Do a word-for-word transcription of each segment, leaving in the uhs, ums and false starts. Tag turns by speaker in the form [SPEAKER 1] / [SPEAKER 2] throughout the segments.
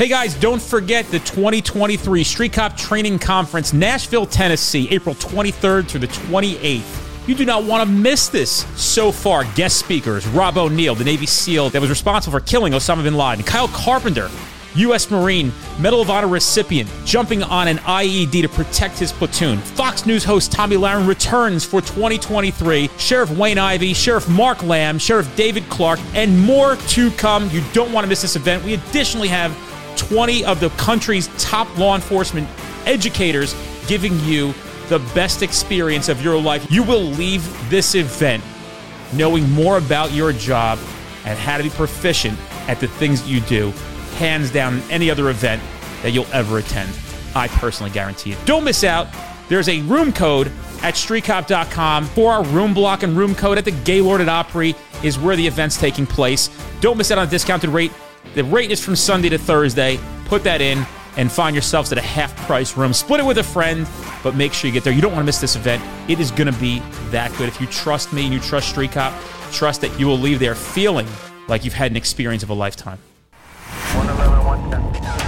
[SPEAKER 1] Hey guys, don't forget the twenty twenty-three Street Cop Training Conference, Nashville, Tennessee, April twenty-third through the twenty-eighth. You do not want to miss this. So far, guest speakers, Rob O'Neill, the Navy SEAL that was responsible for killing Osama bin Laden, Kyle Carpenter, U S Marine, Medal of Honor recipient, jumping on an I E D to protect his platoon. Fox News host Tommy Lahren returns for twenty twenty-three. Sheriff Wayne Ivey, Sheriff Mark Lamb, Sheriff David Clark, and more to come. You don't want to miss this event. We additionally have twenty of the country's top law enforcement educators giving you the best experience of your life. You will leave this event knowing more about your job and how to be proficient at the things you do, hands down, than any other event that you'll ever attend. I personally guarantee it. Don't miss out. There's a room code at street cop dot com for our room block, and room code at the Gaylord at Opry is where the event's taking place. Don't miss out on a discounted rate. The rate is from Sunday to Thursday. Put that in and find yourselves at a half-price room. Split it with a friend, but make sure you get there. You don't want to miss this event. It is going to be that good. If you trust me and you trust Street Cop, trust that you will leave there feeling like you've had an experience of a lifetime.
[SPEAKER 2] one eleven, one ten.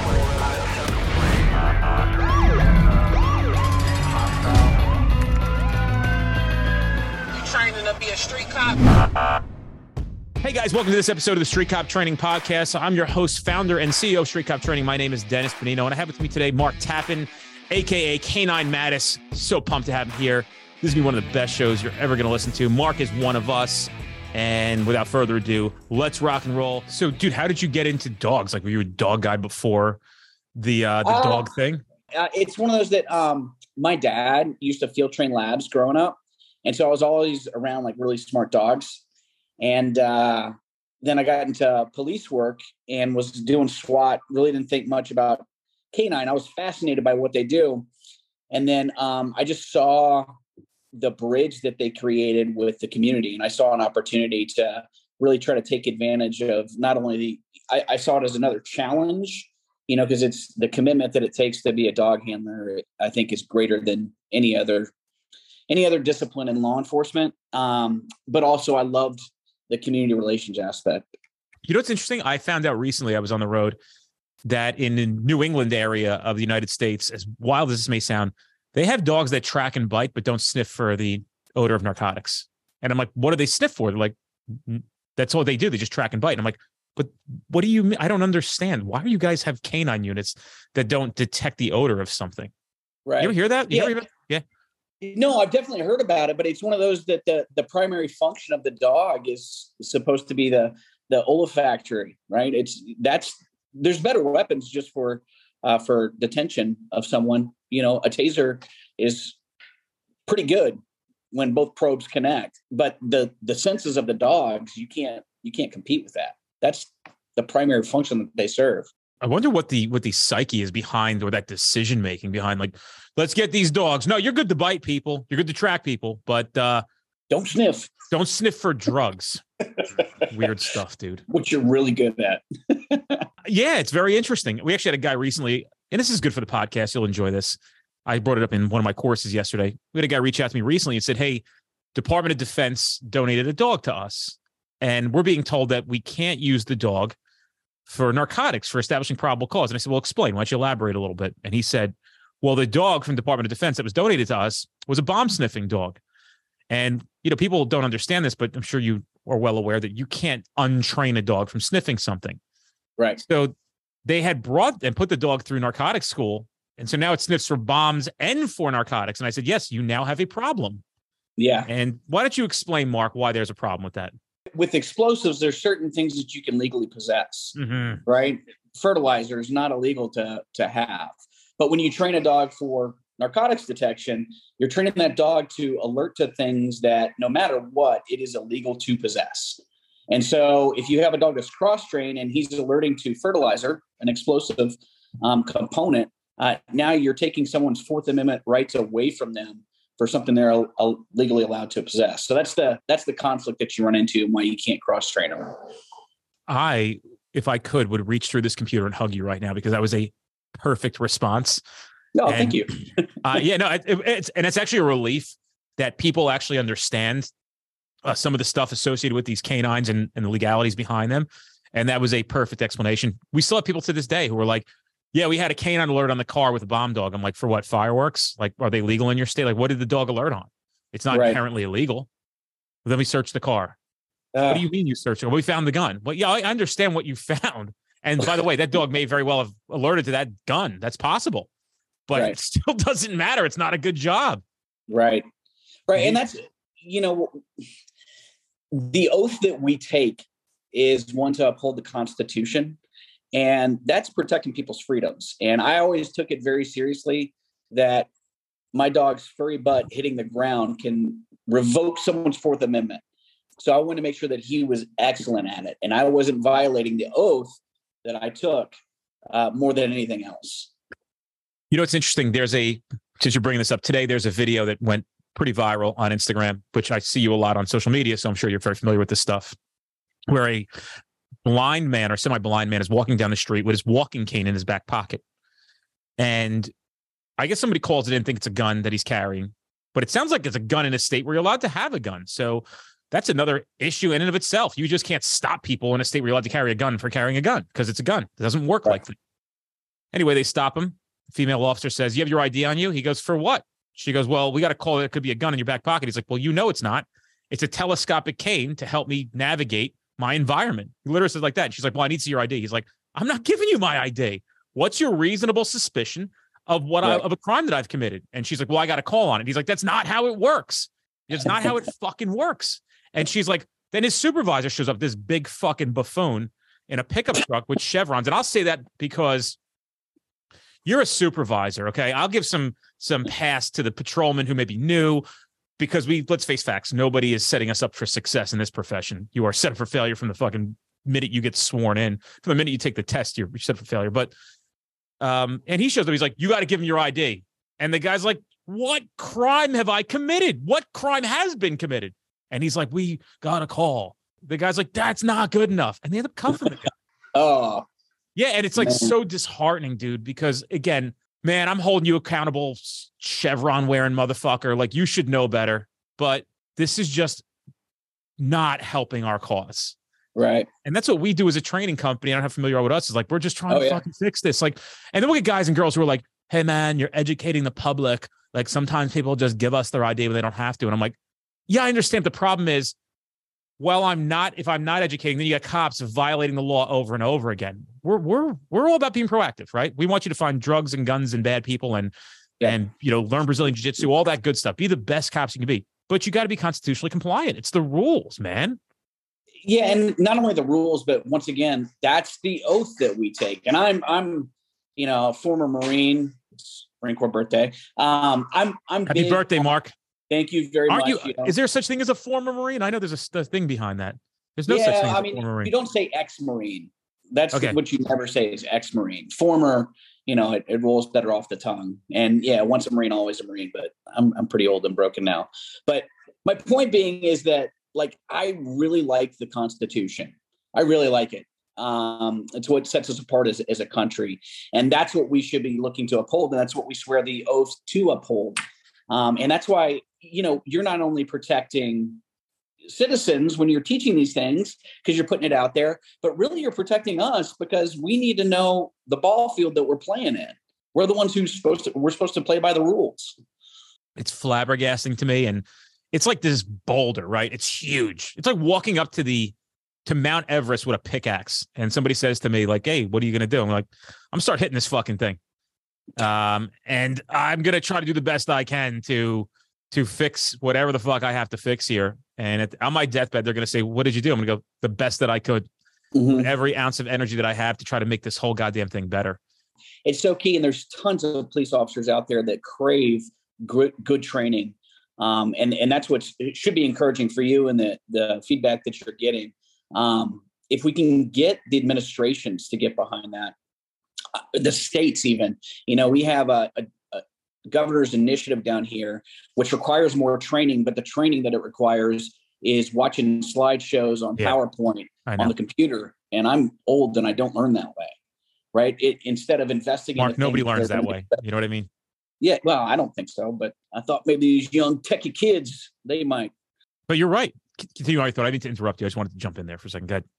[SPEAKER 3] You training to be a street cop?
[SPEAKER 1] Hey guys, welcome to this episode of the Street Cop Training Podcast. I'm your host, founder, and C E O of Street Cop Training. My name is Dennis Benino, and I have with me today Mark Tappan, a k a. Canine Mattis. So pumped to have him here. This is going to be one of the best shows you're ever going to listen to. Mark is one of us, and without further ado, let's rock and roll. So, dude, how did you get into dogs? Like, were you a dog guy before the uh, the uh, dog thing?
[SPEAKER 4] Uh, it's one of those that um, my dad used to field train labs growing up, and so I was always around, like, really smart dogs. And uh, then I got into police work and was doing SWAT. Really didn't think much about canine. I was fascinated by what they do. And then um, I just saw the bridge that they created with the community. And I saw an opportunity to really try to take advantage of not only the, I, I saw it as another challenge, you know, because it's the commitment that it takes to be a dog handler, I think is greater than any other, any other discipline in law enforcement. Um, but also I loved the community relations aspect.
[SPEAKER 1] You know what's interesting? I found out recently, I was on the road, that in the New England area of the United States, as wild as this may sound, they have dogs that track and bite, but don't sniff for the odor of narcotics. And I'm like, what do they sniff for? They're like, that's all they do. They just track and bite. And I'm like, but what do you mean? I don't understand. Why do you guys have canine units that don't detect the odor of something?
[SPEAKER 4] Right.
[SPEAKER 1] You ever hear that? You
[SPEAKER 4] yeah.
[SPEAKER 1] Ever hear yeah.
[SPEAKER 4] No, I've definitely heard about it, but it's one of those that the, the primary function of the dog is supposed to be the, the olfactory, right? It's that's, there's better weapons just for, uh, for detention of someone. You know, a taser is pretty good when both probes connect, but the, the senses of the dogs, you can't, you can't compete with that. That's the primary function that they serve.
[SPEAKER 1] I wonder what the what the psyche is behind, or that decision making behind, like, let's get these dogs. No, you're good to bite people. You're good to track people, but uh,
[SPEAKER 4] don't sniff.
[SPEAKER 1] Don't sniff for drugs. Weird stuff, dude.
[SPEAKER 4] Which you're really good at.
[SPEAKER 1] Yeah, it's very interesting. We actually had a guy recently, and this is good for the podcast. You'll enjoy this. I brought it up in one of my courses yesterday. We had a guy reach out to me recently and said, hey, Department of Defense donated a dog to us, and we're being told that we can't use the dog for narcotics, for establishing probable cause. And I said, well, explain. Why don't you elaborate a little bit? And he said, well, the dog from Department of Defense that was donated to us was a bomb sniffing dog. And, you know, people don't understand this, but I'm sure you are well aware that you can't untrain a dog from sniffing something.
[SPEAKER 4] Right.
[SPEAKER 1] So they had brought and put the dog through narcotics school. And so now it sniffs for bombs and for narcotics. And I said, yes, you now have a problem.
[SPEAKER 4] Yeah.
[SPEAKER 1] And why don't you explain, Mark, why there's a problem with that?
[SPEAKER 4] With explosives, there's certain things that you can legally possess,
[SPEAKER 1] mm-hmm.
[SPEAKER 4] right? Fertilizer is not illegal to, to have. But when you train a dog for narcotics detection, you're training that dog to alert to things that no matter what, it is illegal to possess. And so if you have a dog that's cross-trained and he's alerting to fertilizer, an explosive um, component, uh, now you're taking someone's Fourth Amendment rights away from them for something they're uh, legally allowed to possess. So that's the that's the conflict that you run into and why you can't cross-train them.
[SPEAKER 1] I, if I could, would reach through this computer and hug you right now, because that was a perfect response.
[SPEAKER 4] No,
[SPEAKER 1] and,
[SPEAKER 4] thank you.
[SPEAKER 1] uh, yeah, no, it, it's and it's actually a relief that people actually understand uh, some of the stuff associated with these canines and, and the legalities behind them. And that was a perfect explanation. We still have people to this day who are like, yeah, we had a canine alert on the car with a bomb dog. I'm like, for what, fireworks? Like, are they legal in your state? Like, what did the dog alert on? It's not right. inherently illegal. But then we searched the car. Uh, what do you mean you searched it? Well, we found the gun. Well, yeah, I understand what you found. And by the way, that dog may very well have alerted to that gun. That's possible. But right. it still doesn't matter. It's not a good job.
[SPEAKER 4] Right. Right. And that's, you know, the oath that we take is one to uphold the Constitution. And that's protecting people's freedoms. And I always took it very seriously that my dog's furry butt hitting the ground can revoke someone's Fourth Amendment. So I wanted to make sure that he was excellent at it. And I wasn't violating the oath that I took uh, more than anything else.
[SPEAKER 1] You know, it's interesting. There's a, since you're bringing this up today, there's a video that went pretty viral on Instagram, which I see you a lot on social media. So I'm sure you're very familiar with this stuff, where a blind man or semi-blind man is walking down the street with his walking cane in his back pocket. And I guess somebody calls it in, think it's a gun that he's carrying, but it sounds like it's a gun in a state where you're allowed to have a gun. So that's another issue in and of itself. You just can't stop people in a state where you're allowed to carry a gun for carrying a gun because it's a gun. It doesn't work right. like that. Anyway, they stop him. The female officer says, you have your I D on you? He goes, for what? She goes, well, we got to call it. It could be a gun in your back pocket. He's like, well, you know, it's not. It's a telescopic cane to help me navigate my environment. He literally says like that. And she's like, well, I need to see your I D. He's like, I'm not giving you my I D. What's your reasonable suspicion of what right. I, of a crime that I've committed? And she's like, well, I got a call on it. He's like, that's not how it works. It's not how it fucking works. And she's like, then his supervisor shows up, this big fucking buffoon in a pickup truck with chevrons. And I'll say that because you're a supervisor. Okay. I'll give some, some pass to the patrolman who may be new, because we, let's face facts. Nobody is setting us up for success in this profession. You are set up for failure from the fucking minute you get sworn in. From the minute you take the test, you're set up for failure. But, um, and he shows up, he's like, you got to give him your I D. And the guy's like, what crime have I committed? What crime has been committed? And he's like, we got a call. The guy's like, that's not good enough. And they end up cuffing the guy.
[SPEAKER 4] Oh,
[SPEAKER 1] yeah. And it's like man. so disheartening, dude, because again, man, I'm holding you accountable, chevron wearing motherfucker. Like, you should know better. But this is just not helping our cause.
[SPEAKER 4] Right.
[SPEAKER 1] And that's what we do as a training company. I don't know how familiar with us. Is like, we're just trying
[SPEAKER 4] oh,
[SPEAKER 1] to
[SPEAKER 4] yeah.
[SPEAKER 1] fucking fix this. Like, and then we get guys and girls who are like, hey, man, you're educating the public. Like, sometimes people just give us their I D when they don't have to. And I'm like, yeah, I understand. The problem is, well, I'm not, if I'm not educating, then you got cops violating the law over and over again. We're, we're, we're all about being proactive, right? We want you to find drugs and guns and bad people and, yeah. and, you know, learn Brazilian jiu-jitsu, all that good stuff. Be the best cops you can be, but you got to be constitutionally compliant. It's the rules, man.
[SPEAKER 4] Yeah. And not only the rules, but once again, that's the oath that we take. And I'm, I'm, you know, a former Marine. It's Marine Corps birthday. Um, I'm, I'm
[SPEAKER 1] happy
[SPEAKER 4] big,
[SPEAKER 1] birthday, Mark.
[SPEAKER 4] Thank you very
[SPEAKER 1] Aren't
[SPEAKER 4] much.
[SPEAKER 1] You,
[SPEAKER 4] you know?
[SPEAKER 1] Is there such thing as a former Marine? I know there's a, a thing behind that. There's no
[SPEAKER 4] yeah,
[SPEAKER 1] such thing as
[SPEAKER 4] I
[SPEAKER 1] a
[SPEAKER 4] mean,
[SPEAKER 1] former Marine.
[SPEAKER 4] You don't say ex-Marine. That's
[SPEAKER 1] okay.
[SPEAKER 4] what you never say is ex-Marine. Former, you know, it, it rolls better off the tongue. And yeah, once a Marine, always a Marine, but I'm I'm pretty old and broken now. But my point being is that, like, I really like the Constitution. I really like it. Um, it's what sets us apart as, as a country. And that's what we should be looking to uphold. And that's what we swear the oath to uphold. Um, and that's why, you know, you're not only protecting citizens when you're teaching these things because you're putting it out there, but really you're protecting us because we need to know the ball field that we're playing in. We're the ones who's supposed to, we're supposed to play by the rules.
[SPEAKER 1] It's flabbergasting to me. And it's like this boulder, right? It's huge. It's like walking up to the, to Mount Everest with a pickaxe. And somebody says to me like, hey, what are you going to do? I'm like, I'm start hitting this fucking thing. Um, and I'm going to try to do the best I can to, to fix whatever the fuck I have to fix here. And at, on my deathbed, they're going to say, what did you do? I'm going to go, the best that I could, mm-hmm. with every ounce of energy that I have to try to make this whole goddamn thing better.
[SPEAKER 4] It's so key. And there's tons of police officers out there that crave good, good training. Um, and, and that's what should be encouraging for you and the, the feedback that you're getting. Um, if we can get the administrations to get behind that, uh, the states even, you know, we have a, a, a governor's initiative down here, which requires more training, but the training that it requires is watching slideshows on yeah, PowerPoint on the computer. And I'm old and I don't learn that way, right? It, instead of investing
[SPEAKER 1] Mark,
[SPEAKER 4] in
[SPEAKER 1] nobody learns that way. You know what I mean?
[SPEAKER 4] Yeah. Well, I don't think so, but I thought maybe these young techie kids, they might.
[SPEAKER 1] But you're right. Continue. I thought I didn't interrupt you. I just wanted to jump in there for a second. Go ahead.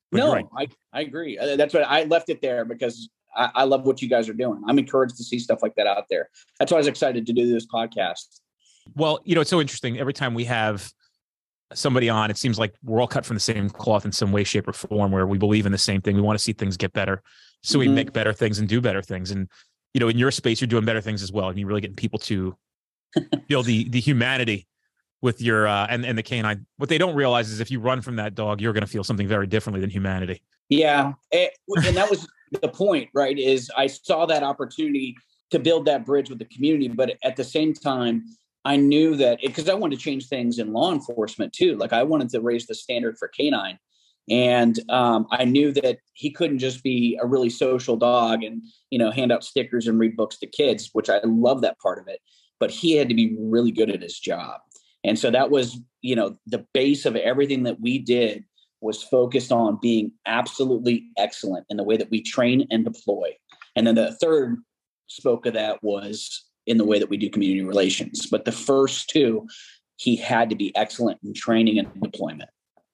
[SPEAKER 1] But you're
[SPEAKER 4] No,
[SPEAKER 1] right.
[SPEAKER 4] I, I agree. Uh, That's what I left it there because I, I love what you guys are doing. I'm encouraged to see stuff like that out there. That's why I was excited to do this podcast.
[SPEAKER 1] Well, you know, it's so interesting. Every time we have somebody on, it seems like we're all cut from the same cloth in some way, shape, or form, where we believe in the same thing. We want to see things get better. So
[SPEAKER 4] Mm-hmm.
[SPEAKER 1] we make better things and do better things. And, you know, in your space, you're doing better things as well. And you're really getting people to feel the the humanity with your uh, and, and the canine. What they don't realize is if you run from that dog, you're going to feel something very differently than humanity.
[SPEAKER 4] Yeah. It, and that was the point, right? Is I saw that opportunity to build that bridge with the community. But at the same time, I knew that because I wanted to change things in law enforcement too. Like I wanted to raise the standard for canine. And um, I knew that he couldn't just be a really social dog and, you know, hand out stickers and read books to kids, which I love that part of it. But he had to be really good at his job. And so that was, you know, the base of everything that we did was focused on being absolutely excellent in the way that we train and deploy. And then the third spoke of that was in the way that we do community relations. But the first two, he had to be excellent in training and deployment.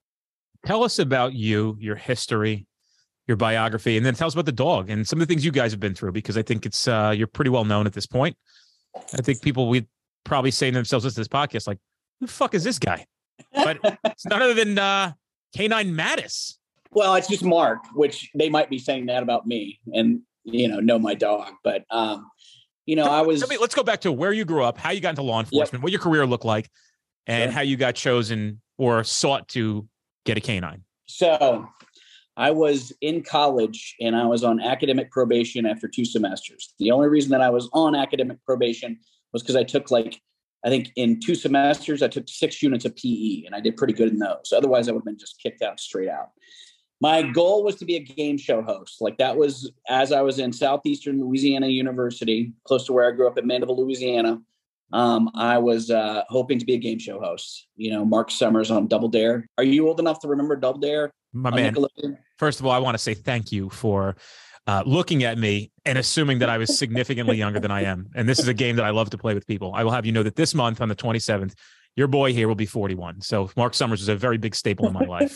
[SPEAKER 1] Tell us about you, your history, your biography, and then tell us about the dog and some of the things you guys have been through, because I think it's uh, you're pretty well known at this point. I think people would probably say to themselves, listen to this podcast, like, who the fuck is this guy? But it's none other than uh, Canine Mattis.
[SPEAKER 4] Well, it's just Mark, which they might be saying that about me and, you know, know my dog. But, um, you know,
[SPEAKER 1] Tell,
[SPEAKER 4] I was.
[SPEAKER 1] tell me, let's go back to where you grew up, how you got into law enforcement, yep. what your career looked like, and
[SPEAKER 4] Sure.
[SPEAKER 1] how you got chosen or sought to get a canine.
[SPEAKER 4] So I was in college and I was on academic probation after two semesters. The only reason that I was on academic probation was because I took like, I think in two semesters, I took six units of P E and I did pretty good in those. Otherwise, I would have been just kicked out straight out. My goal was to be a game show host. Like that was as I was in Southeastern Louisiana University, close to where I grew up in Mandeville, Louisiana. Um, I was uh, hoping to be a game show host. You know, Mark Summers on Double Dare. Are you old enough to remember Double Dare?
[SPEAKER 1] My man, first of all, I want to say thank you for uh, looking at me and assuming that I was significantly younger than I am. And this is a game that I love to play with people. I will have you know that this month on the twenty-seventh, your boy here will be forty-one. So Mark Summers is a very big staple in my life.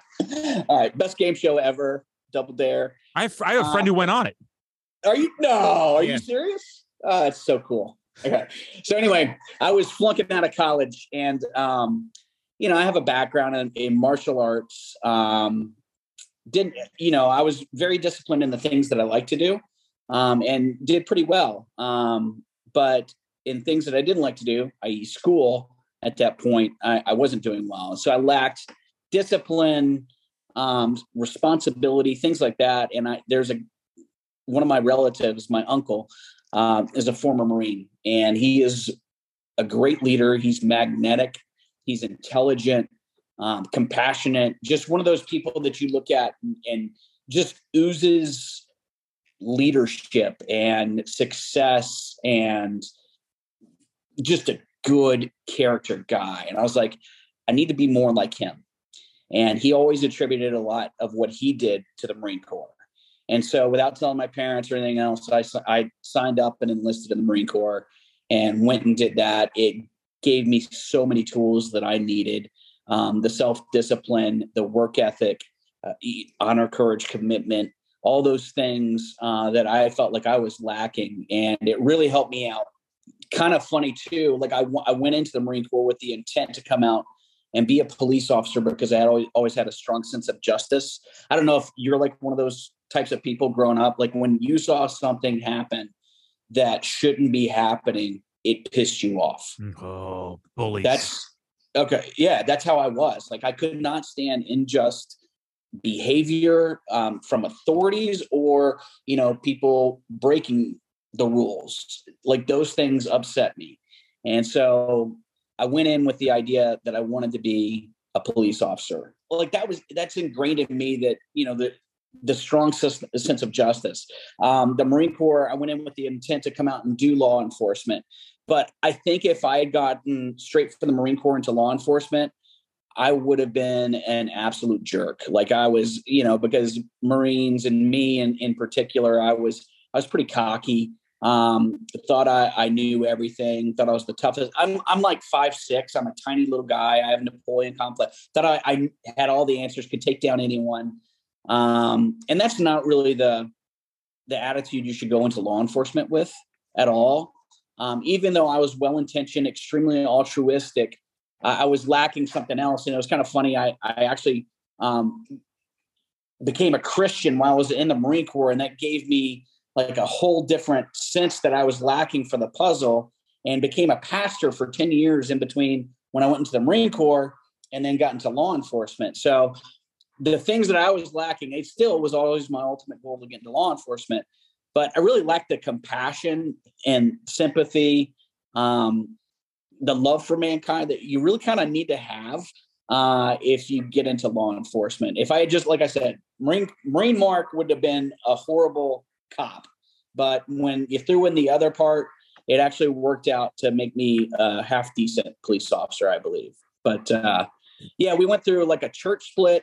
[SPEAKER 4] All right. Best game show ever. Double Dare.
[SPEAKER 1] I have, I have a friend um, who went on it.
[SPEAKER 4] Are you? No. Are
[SPEAKER 1] yeah.
[SPEAKER 4] you serious? Oh, that's so cool. Okay. So anyway, I was flunking out of college and, um, you know, I have a background in, in martial arts. Um, didn't, you know, I was very disciplined in the things that I like to do um, and did pretty well. Um, but in things that I didn't like to do, that is school at that point, I, I wasn't doing well. So I lacked discipline, um, responsibility, things like that. And I, there's a, one of my relatives, my uncle, uh, is a former Marine and he is a great leader. He's magnetic. He's intelligent, um, compassionate, just one of those people that you look at and, and just oozes leadership and success and just a good character guy. And I was like, I need to be more like him. And he always attributed a lot of what he did to the Marine Corps. And so without telling my parents or anything else, I, I signed up and enlisted in the Marine Corps and went and did that. It gave me so many tools that I needed. Um, the self-discipline, the work ethic, uh, honor, courage, commitment, all those things uh, that I felt like I was lacking. And it really helped me out. Kind of funny too. Like I, w- I went into the Marine Corps with the intent to come out and be a police officer because I had always, always had a strong sense of justice. I don't know if you're like one of those types of people growing up, like when you saw something happen that shouldn't be happening, it pissed you off.
[SPEAKER 1] Oh, bullies.
[SPEAKER 4] That's okay. Yeah. That's how I was. Like, I could not stand unjust behavior um, from authorities or, you know, people breaking the rules. Like those things upset me. And so I went in with the idea that I wanted to be a police officer. Like that was, that's ingrained in me that, you know, the, the strong sense of justice. Um, the Marine Corps, I went in with the intent to come out and do law enforcement. But I think if I had gotten straight from the Marine Corps into law enforcement, I would have been an absolute jerk. Like I was, you know, because Marines and me in, in particular, I was, I was pretty cocky. Um, thought I, I knew everything, thought I was the toughest. I'm, I'm like five, six. I'm a tiny little guy. I have Napoleon complex. Thought I, I had all the answers, could take down anyone. Um, and that's not really the, the attitude you should go into law enforcement with at all. Um, even though I was well-intentioned, extremely altruistic, uh, I was lacking something else. And it was kind of funny. I, I actually um, became a Christian while I was in the Marine Corps. And that gave me like a whole different sense that I was lacking for the puzzle, and became a pastor for ten years in between when I went into the Marine Corps and then got into law enforcement. So the things that I was lacking, it still was always my ultimate goal to get into law enforcement. But I really lacked the compassion and sympathy, um, the love for mankind that you really kind of need to have uh, if you get into law enforcement. If I had just, like I said, Marine, Marine Mark would have been a horrible cop. But when you threw in the other part, it actually worked out to make me a half decent police officer, I believe. But uh, yeah, we went through like a church split,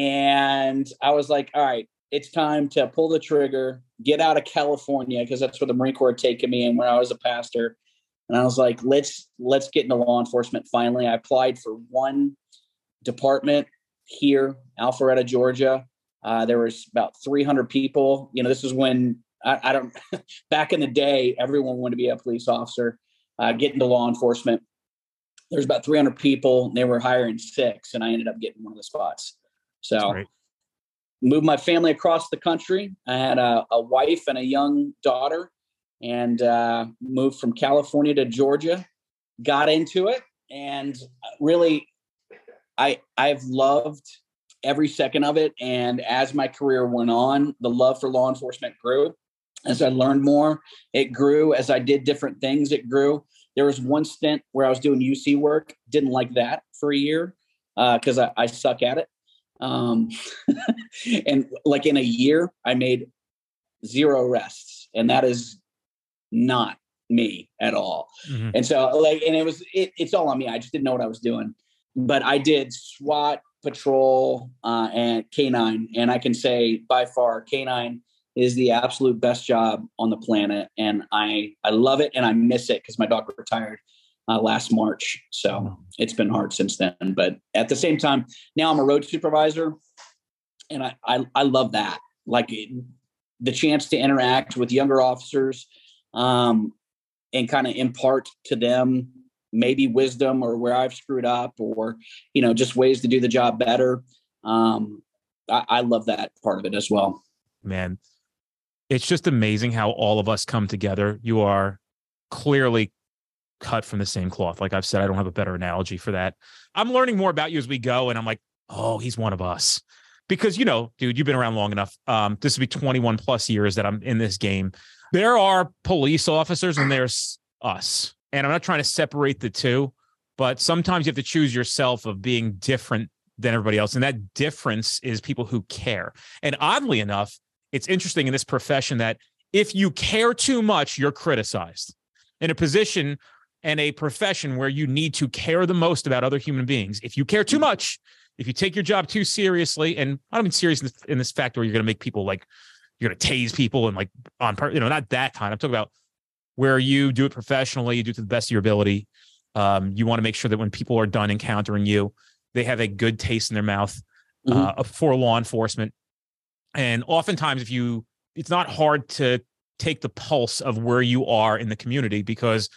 [SPEAKER 4] and I was like, all right, it's time to pull the trigger, get out of California, because that's where the Marine Corps had taken me and where I was a pastor. And I was like, let's let's get into law enforcement. Finally, I applied for one department here, Alpharetta, Georgia. Uh, there was about three hundred people. You know, this is when I, I don't. Back in the day, everyone wanted to be a police officer, uh, get into law enforcement. There's about three hundred people. They were hiring six, and I ended up getting one of the spots. So. Moved my family across the country. I had a, a wife and a young daughter, and uh, moved from California to Georgia, got into it. And really, I, I've loved every second of it. And as my career went on, the love for law enforcement grew. As I learned more, it grew. As I did different things, it grew. There was one stint where I was doing U C work. Didn't like that for a year because uh, I, I suck at it. Um, and like in a year, I made zero arrests, and that is not me at all. Mm-hmm. And so like, and it was, it, it's all on me. I just didn't know what I was doing, but I did SWAT, patrol, uh, and K nine. And I can say by far K nine is the absolute best job on the planet. And I, I love it. And I miss it because my dog retired Uh, last March. So it's been hard since then. But at the same time, now I'm a road supervisor, and I, I, I love that. Like it, the chance to interact with younger officers um, and kind of impart to them maybe wisdom or where I've screwed up, or, you know, just ways to do the job better. Um, I, I love that part of it as well.
[SPEAKER 1] Man, it's just amazing how all of us come together. You are clearly cut from the same cloth. Like I've said, I don't have a better analogy for that. I'm learning more about you as we go, and I'm like, oh, he's one of us. Because, you know, dude, you've been around long enough. Um, this will be twenty-one plus years that I'm in this game. There are police officers and there's us. And I'm not trying to separate the two, but sometimes you have to choose yourself of being different than everybody else. And that difference is people who care. And oddly enough, it's interesting in this profession that if you care too much, you're criticized. In a position and a profession where you need to care the most about other human beings. If you care too much, if you take your job too seriously, and I don't mean serious in this, in this fact where you're going to make people like, you're going to tase people and like on part, you know, not that kind. I'm talking about where you do it professionally, you do it to the best of your ability. Um, you want to make sure that when people are done encountering you, they have a good taste in their mouth uh, mm-hmm. for law enforcement. And oftentimes if you, it's not hard to take the pulse of where you are in the community, because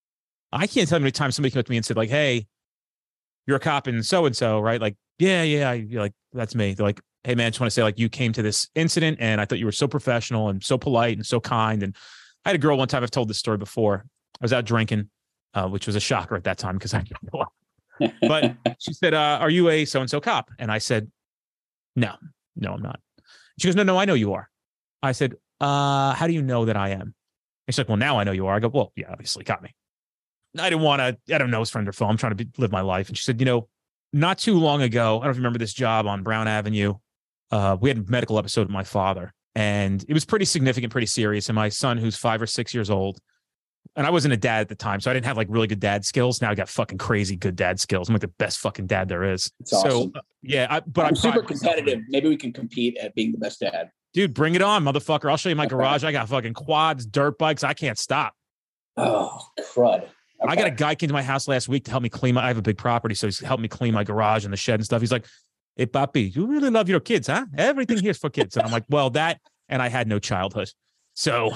[SPEAKER 1] I can't tell you how many times somebody came up to me and said like, hey, you're a cop in so-and-so, right? Like, yeah, yeah. I, like, that's me. They're like, hey man, I just want to say like you came to this incident and I thought you were so professional and so polite and so kind. And I had a girl one time, I've told this story before. I was out drinking, uh, which was a shocker at that time because I didn't know. But she said, uh, are you a so-and-so cop? And I said, no, no, I'm not. She goes, no, no, I know you are. I said, uh, how do you know that I am? And she's like, well, now I know you are. I go, well, yeah, obviously got me. I didn't want to, I don't know his friend or foe. I'm trying to be, live my life. And she said, you know, not too long ago, I don't know if you remember this job on Brown Avenue. Uh, we had a medical episode with my father, and it was pretty significant, pretty serious. And my son, who's five or six years old, and I wasn't a dad at the time, so I didn't have like really good dad skills. Now I got fucking crazy good dad skills. I'm like the best fucking dad there is.
[SPEAKER 4] It's awesome.
[SPEAKER 1] So uh, yeah, I, but
[SPEAKER 4] I'm,
[SPEAKER 1] I'm
[SPEAKER 4] super competitive. Maybe we can compete at being the best dad.
[SPEAKER 1] Dude, bring it on, motherfucker. I'll show you my garage. I got fucking quads, dirt bikes. I can't stop.
[SPEAKER 4] Oh, crud. Okay.
[SPEAKER 1] I got a guy came to my house last week to help me clean my, I have a big property. So he's helped me clean my garage and the shed and stuff. He's like, hey, papi, you really love your kids, huh? Everything here's for kids. And I'm like, well, that, and I had no childhood. So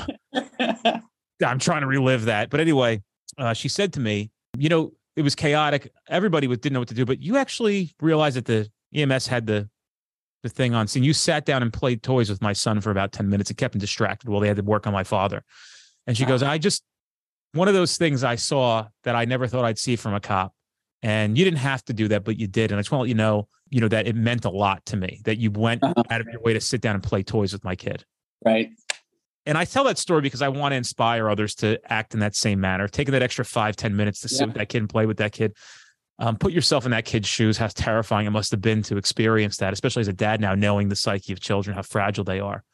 [SPEAKER 1] I'm trying to relive that. But anyway, uh, she said to me, you know, it was chaotic. Everybody was, didn't know what to do, but you actually realized that the E M S had the the thing on scene. You sat down and played toys with my son for about ten minutes. It kept him distracted while they had to work on my father. And she goes, I just, one of those things I saw that I never thought I'd see from a cop. And you didn't have to do that, but you did. And I just want to let you know, you know, that it meant a lot to me that you went uh-huh. out of your way to sit down and play toys with my kid.
[SPEAKER 4] Right.
[SPEAKER 1] And I tell that story because I want to inspire others to act in that same manner, taking that extra five, ten minutes to sit yeah. with that kid and play with that kid. Um, put yourself in that kid's shoes, how terrifying it must have been to experience that, especially as a dad now, knowing the psyche of children, how fragile they are.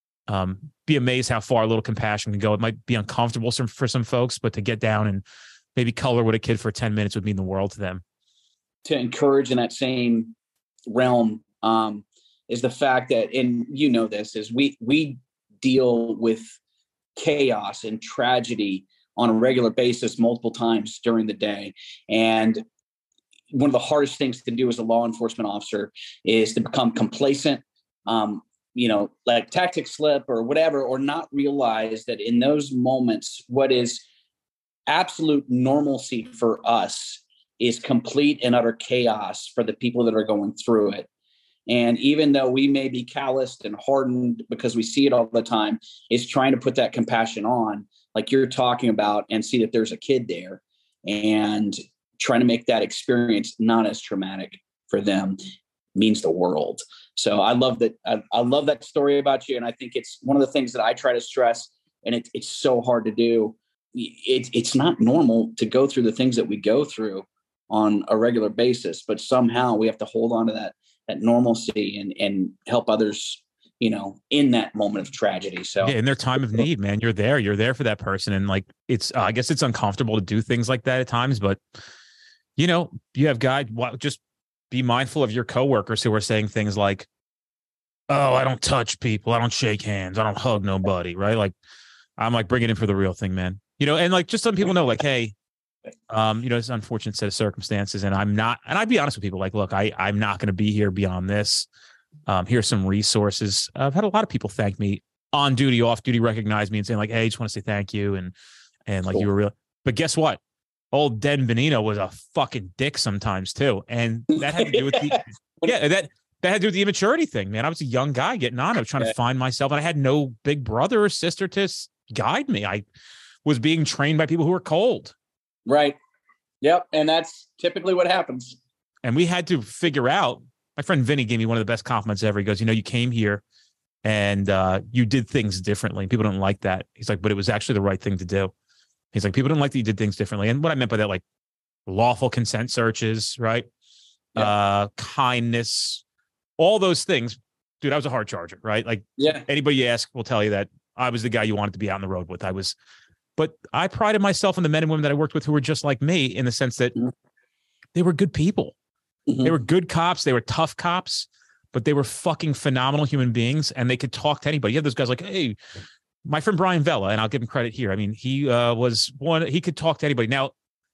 [SPEAKER 1] Um, be amazed how far a little compassion can go. It might be uncomfortable some, for some folks, but to get down and maybe color with a kid for ten minutes would mean the world to them.
[SPEAKER 4] To encourage in that same realm um, is the fact that, and you know this, is we we deal with chaos and tragedy on a regular basis multiple times during the day. And one of the hardest things to do as a law enforcement officer is to become complacent, um, you know, like tactic slip or whatever, or not realize that in those moments, what is absolute normalcy for us is complete and utter chaos for the people that are going through it. And even though we may be calloused and hardened because we see it all the time, is trying to put that compassion on, like you're talking about, and see that there's a kid there and trying to make that experience not as traumatic for them means the world. So I love that. I, I love that story about you. And I think it's one of the things that I try to stress, and it, it's so hard to do. It, it's not normal to go through the things that we go through on a regular basis, but somehow we have to hold on to that, that normalcy and, and help others, you know, in that moment of tragedy. So
[SPEAKER 1] yeah, in their time of need, man, you're there, you're there for that person. And like, it's, uh, I guess it's uncomfortable to do things like that at times, but you know, you have guys, well, just be mindful of your coworkers who are saying things like, oh, I don't touch people. I don't shake hands. I don't hug nobody. Right. Like, I'm like, bring it in for the real thing, man. You know, and like, just some people know, like, hey, um, you know, it's an unfortunate set of circumstances, and I'm not, and I'd be honest with people, like, look, I, I'm not going to be here beyond this. Um, here's some resources. I've had a lot of people thank me on duty, off duty, recognize me and saying like, hey, I just want to say thank you. And, and like, cool. You were real, but guess what? Old Den Benino was a fucking dick sometimes too. And that had to do with the, yeah, that, that had to do with the immaturity thing, man. I was a young guy getting on. I was trying to find myself, and I had no big brother or sister to guide me. I was being trained by people who were cold.
[SPEAKER 4] Right. Yep. And that's typically what happens.
[SPEAKER 1] And we had to figure out, my friend Vinny gave me one of the best compliments ever. He goes, you know, you came here and uh, you did things differently. People don't like that. He's like, but it was actually the right thing to do. He's like, people don't like that you did things differently. And what I meant by that, like lawful consent searches, right? Yep. Uh, kindness, all those things. Dude, I was a hard charger, right? Like yeah. Anybody you ask will tell you that I was the guy you wanted to be out on the road with. I was, but I prided myself in the men and women that I worked with who were just like me, in the sense that mm-hmm. they were good people. Mm-hmm. They were good cops. They were tough cops, but they were fucking phenomenal human beings, and they could talk to anybody. You have those guys like, hey, my friend Brian Vella, and I'll give him credit here. I mean, he uh, was one, he could talk to anybody. Now,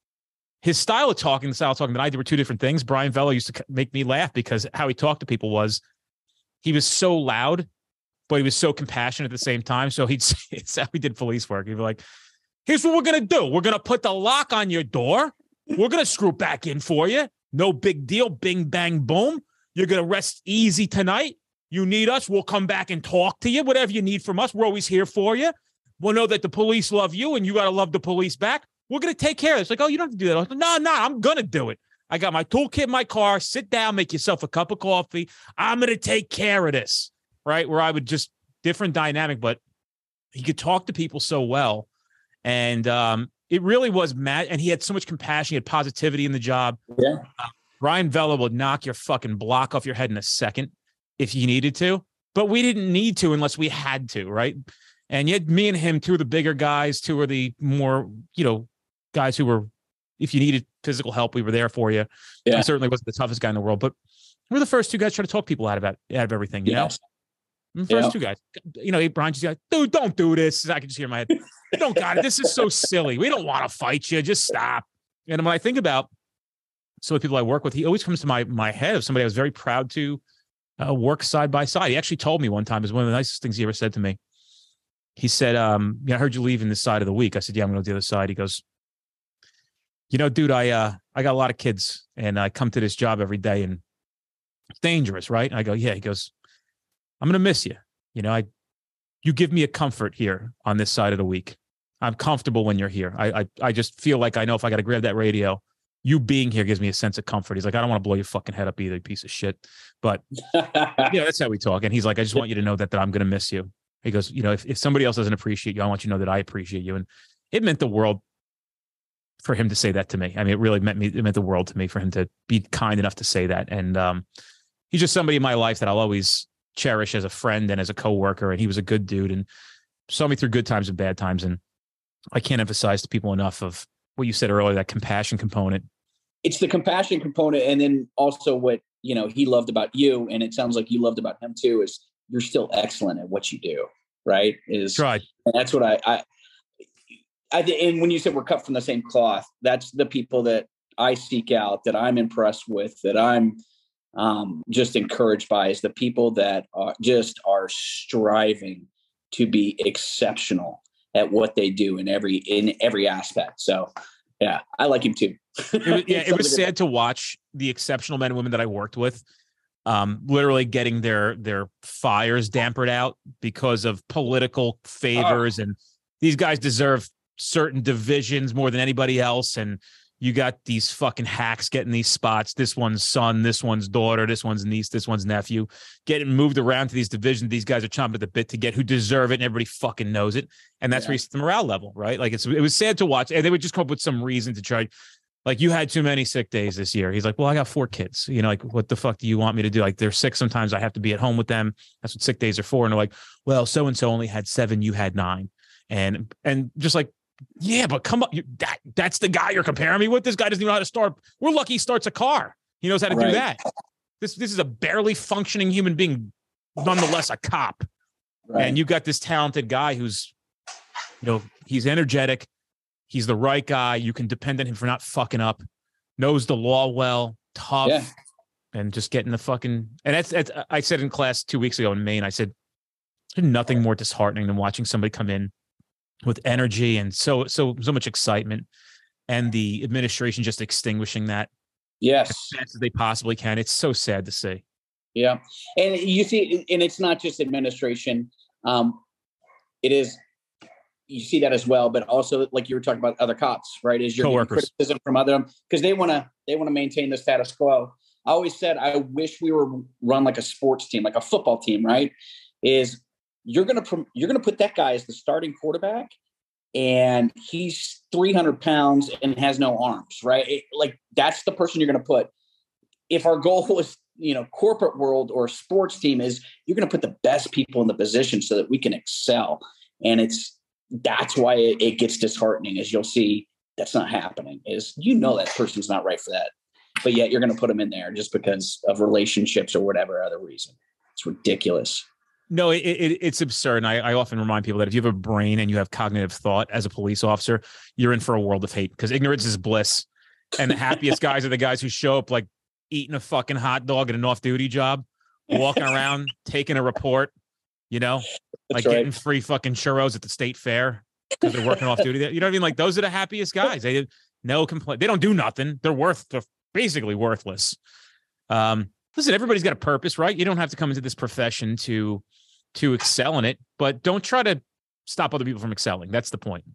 [SPEAKER 1] his style of talking, the style of talking that I did were two different things. Brian Vella used to make me laugh because how he talked to people was, he was so loud, but he was so compassionate at the same time. So he'd say, it's how he did police work. He'd be like, here's what we're going to do. We're going to put the lock on your door. We're going to screw back in for you. No big deal. Bing, bang, boom. You're going to rest easy tonight. You need us. We'll come back and talk to you. Whatever you need from us, we're always here for you. We'll know that the police love you, and you got to love the police back. We're going to take care of this. Like, oh, you don't have to do that. Like, no, no, I'm going to do it. I got my toolkit in my car. Sit down, make yourself a cup of coffee. I'm going to take care of this. Right. Where I would just different dynamic, but he could talk to people so well. And um, it really was mad. And he had so much compassion. He had positivity in the job.
[SPEAKER 4] Yeah.
[SPEAKER 1] Uh, Brian Vella would knock your fucking block off your head in a second if you needed to, but we didn't need to unless we had to. Right. And yet me and him, two of the bigger guys, two are the more, you know, guys who were, if you needed physical help, we were there for you. Yeah. I certainly wasn't the toughest guy in the world, but we're the first two guys trying to talk people out of it, out of everything, you yes. know? The first yeah. two guys, you know, Brian just like, dude, don't do this. I can just hear in my head, you don't got it. This is so silly. We don't want to fight you. Just stop. And when I think about some of the people I work with, he always comes to my my head of somebody I was very proud to uh, work side by side. He actually told me one time, it was one of the nicest things he ever said to me. He said, um, you know, I heard you leaving this side of the week. I said, yeah, I'm going to the other side. He goes, you know, dude, I uh, I got a lot of kids and I come to this job every day and it's dangerous, right? And I go, yeah. He goes, I'm going to miss you. You know, I, you give me a comfort here on this side of the week. I'm comfortable when you're here. I, I, I just feel like I know if I got to grab that radio, you being here gives me a sense of comfort. He's like, I don't want to blow your fucking head up either, you piece of shit. But yeah, that's how we talk. And he's like, I just want you to know that, that I'm going to miss you. He goes, you know, if, if somebody else doesn't appreciate you, I want you to know that I appreciate you. And it meant the world for him to say that to me. I mean, it really meant me, it meant the world to me for him to be kind enough to say that. And um, he's just somebody in my life that I'll always cherish as a friend and as a coworker. And he was a good dude and saw me through good times and bad times. And I can't emphasize to people enough of what you said earlier, that compassion component.
[SPEAKER 4] It's the compassion component. And then also what, you know, he loved about you, and it sounds like you loved about him too, is you're still excellent at what you do. Right. Is
[SPEAKER 1] right.
[SPEAKER 4] And that's what I, I, I, and when you said we're cut from the same cloth, that's the people that I seek out, that I'm impressed with, that I'm um, just encouraged by, is the people that are just are striving to be exceptional at what they do in every, in every aspect. So yeah, I like him too.
[SPEAKER 1] It was, yeah, it was sad to watch the exceptional men and women that I worked with um, literally getting their, their fires dampered out because of political favors. Oh. And these guys deserve certain divisions more than anybody else. And you got these fucking hacks getting these spots. This one's son, this one's daughter, this one's niece, this one's nephew, getting moved around to these divisions. These guys are chomping at the bit to get, who deserve it. And everybody fucking knows it. And that's yeah. where you see the morale level, right? Like it's, it was sad to watch. And they would just come up with some reason to try, like, you had too many sick days this year. He's like, well, I got four kids. You know, like, what the fuck do you want me to do? Like, they're sick. Sometimes I have to be at home with them. That's what sick days are for. And they're like, well, so-and-so only had seven. You had nine. And, and just like, yeah, but come on, you, that that's the guy you're comparing me with. This guy doesn't even know how to start. We're lucky he starts a car. He knows how to right. do that. This this is a barely functioning human being, nonetheless a cop. Right. And you got this talented guy who's, you know, he's energetic. He's the right guy. You can depend on him for not fucking up. Knows the law well, tough, yeah. and just getting the fucking. And that's, that's I said in class two weeks ago in Maine. I said, there's nothing more disheartening than watching somebody come in with energy and so so so much excitement, and the administration just extinguishing that
[SPEAKER 4] yes
[SPEAKER 1] as fast as they possibly can. It's so sad to see.
[SPEAKER 4] Yeah, and you see, and it's not just administration. Um, it is, you see that as well, but also, like you were talking about, other cops, right? Is your criticism from other, because they want to they want to maintain the status quo. I always said I wish we were run like a sports team, like a football team, right? Is You're gonna you're gonna put that guy as the starting quarterback, and he's three hundred pounds and has no arms, right? It, like that's the person you're gonna put. If our goal was, you know, corporate world or sports team, is you're gonna put the best people in the position so that we can excel. And it's that's why it, it gets disheartening, as you'll see that's not happening. Is you know that person's not right for that, but yet you're gonna put them in there just because of relationships or whatever other reason. It's ridiculous.
[SPEAKER 1] No, it, it, it's absurd. And I, I often remind people that if you have a brain and you have cognitive thought as a police officer, you're in for a world of hate, because ignorance is bliss. And the happiest guys are the guys who show up like eating a fucking hot dog at an off-duty job, walking around, taking a report, you know,
[SPEAKER 4] That's
[SPEAKER 1] like
[SPEAKER 4] right.
[SPEAKER 1] getting free fucking churros at the state fair because they're working off duty. You know what I mean? Like, those are the happiest guys. They did no complaint. They don't do nothing. They're worth, they're basically worthless. Um, Listen, everybody's got a purpose, right? You don't have to come into this profession to to excel in it, but don't try to stop other people from excelling. That's the point.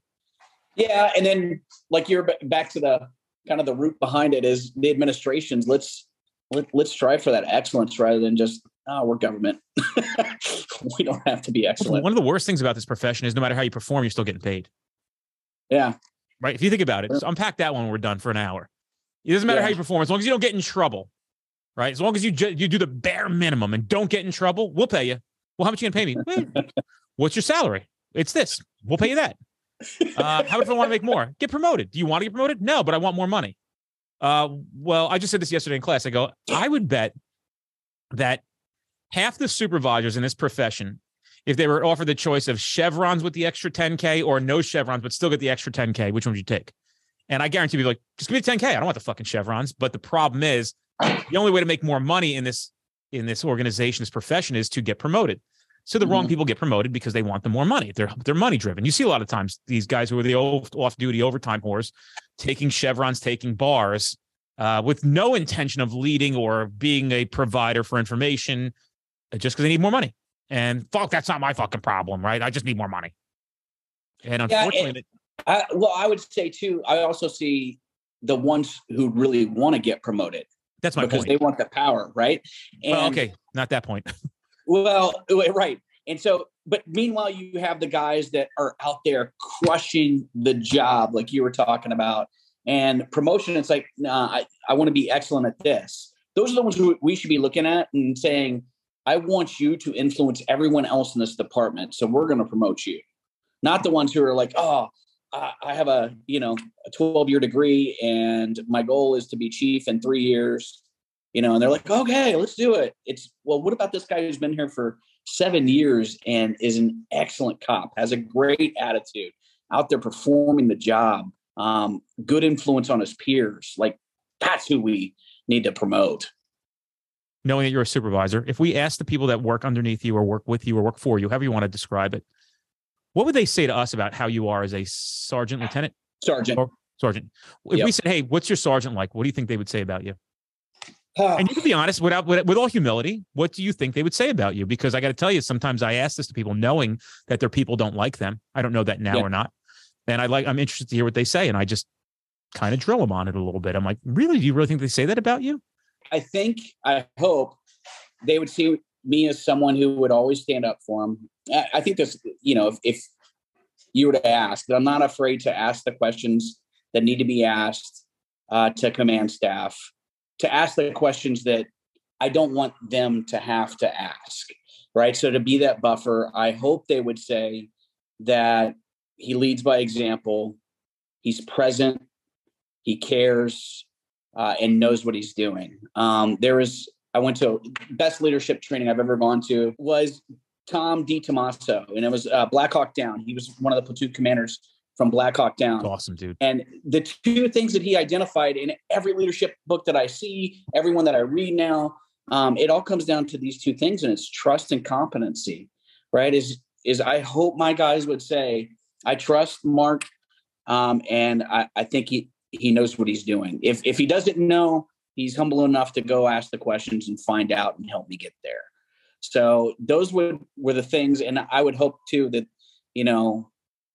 [SPEAKER 4] Yeah, and then like you're back to the kind of the root behind it is the administrations. Let's let, let's strive for that excellence rather than just oh, we're government. We don't have to be excellent.
[SPEAKER 1] One of the worst things about this profession is no matter how you perform, you're still getting paid.
[SPEAKER 4] Yeah.
[SPEAKER 1] Right. If you think about it, so unpack that one when we're done for an hour. It doesn't matter yeah. how you perform, as long as you don't get in trouble. Right. As long as you ju- you do the bare minimum and don't get in trouble, we'll pay you. Well, how much are you going to pay me? Well, what's your salary? It's this. We'll pay you that. Uh, how about if I want to make more? Get promoted. Do you want to get promoted? No, but I want more money. Uh, well, I just said this yesterday in class. I go, I would bet that half the supervisors in this profession, if they were offered the choice of chevrons with the extra ten K or no chevrons, but still get the extra ten K, which one would you take? And I guarantee people like, just give me ten K. I don't want the fucking chevrons. But the problem is the only way to make more money in this, in this organization, this profession is to get promoted. So the mm-hmm. wrong people get promoted because they want the more money. They're, they're money driven. You see a lot of times these guys who are the old off duty overtime whores taking chevrons, taking bars uh, with no intention of leading or being a provider for information uh, just because they need more money. And fuck, that's not my fucking problem, right? I just need more money. And unfortunately,
[SPEAKER 4] yeah, it, I, well, I would say too, I also see the ones who really want to get promoted.
[SPEAKER 1] That's my
[SPEAKER 4] because
[SPEAKER 1] point.
[SPEAKER 4] They want the power, right? And,
[SPEAKER 1] well, okay, not that point.
[SPEAKER 4] Well, right. And so, but meanwhile, you have the guys that are out there crushing the job, like you were talking about, and promotion. It's like, nah, I, I want to be excellent at this. Those are the ones who we should be looking at and saying, I want you to influence everyone else in this department. So we're going to promote you. Not the ones who are like, oh, I have a, you know, a twelve year degree and my goal is to be chief in three years, you know, and they're like, okay, let's do it. It's, well, what about this guy who's been here for seven years and is an excellent cop, has a great attitude, out there performing the job, um, good influence on his peers. Like, that's who we need to promote.
[SPEAKER 1] Knowing that you're a supervisor, if we ask the people that work underneath you or work with you or work for you, however you want to describe it, what would they say to us about how you are as a sergeant, lieutenant?
[SPEAKER 4] Sergeant.
[SPEAKER 1] Or sergeant. If
[SPEAKER 4] Yep.
[SPEAKER 1] we said, hey, what's your sergeant like? What do you think they would say about you?
[SPEAKER 4] Oh.
[SPEAKER 1] And you can be honest, without, with, with all humility, what do you think they would say about you? Because I got to tell you, sometimes I ask this to people knowing that their people don't like them. I don't know that now
[SPEAKER 4] Yeah.
[SPEAKER 1] or not. And I like, I'm interested to hear what they say. And I just kind of drill them on it a little bit. I'm like, really? Do you really think they say that about you?
[SPEAKER 4] I think, I hope they would see me as someone who would always stand up for them. I, I think this, you know, if, if you were to ask, that I'm not afraid to ask the questions that need to be asked uh, to command staff, to ask the questions that I don't want them to have to ask, right? So to be that buffer, I hope they would say that he leads by example, he's present, he cares, uh, and knows what he's doing. Um, there is, I went to best leadership training I've ever gone to was Tom DiTomaso, and it was uh, Black Hawk Down. He was one of the platoon commanders from Black Hawk Down.
[SPEAKER 1] Awesome, dude.
[SPEAKER 4] And the two things that he identified in every leadership book that I see, everyone that I read now, um, it all comes down to these two things, and it's trust and competency, right? Is is I hope my guys would say, I trust Mark, um, and I, I think he he knows what he's doing. If if he doesn't know, he's humble enough to go ask the questions and find out and help me get there. So those would were the things, and I would hope too that, you know,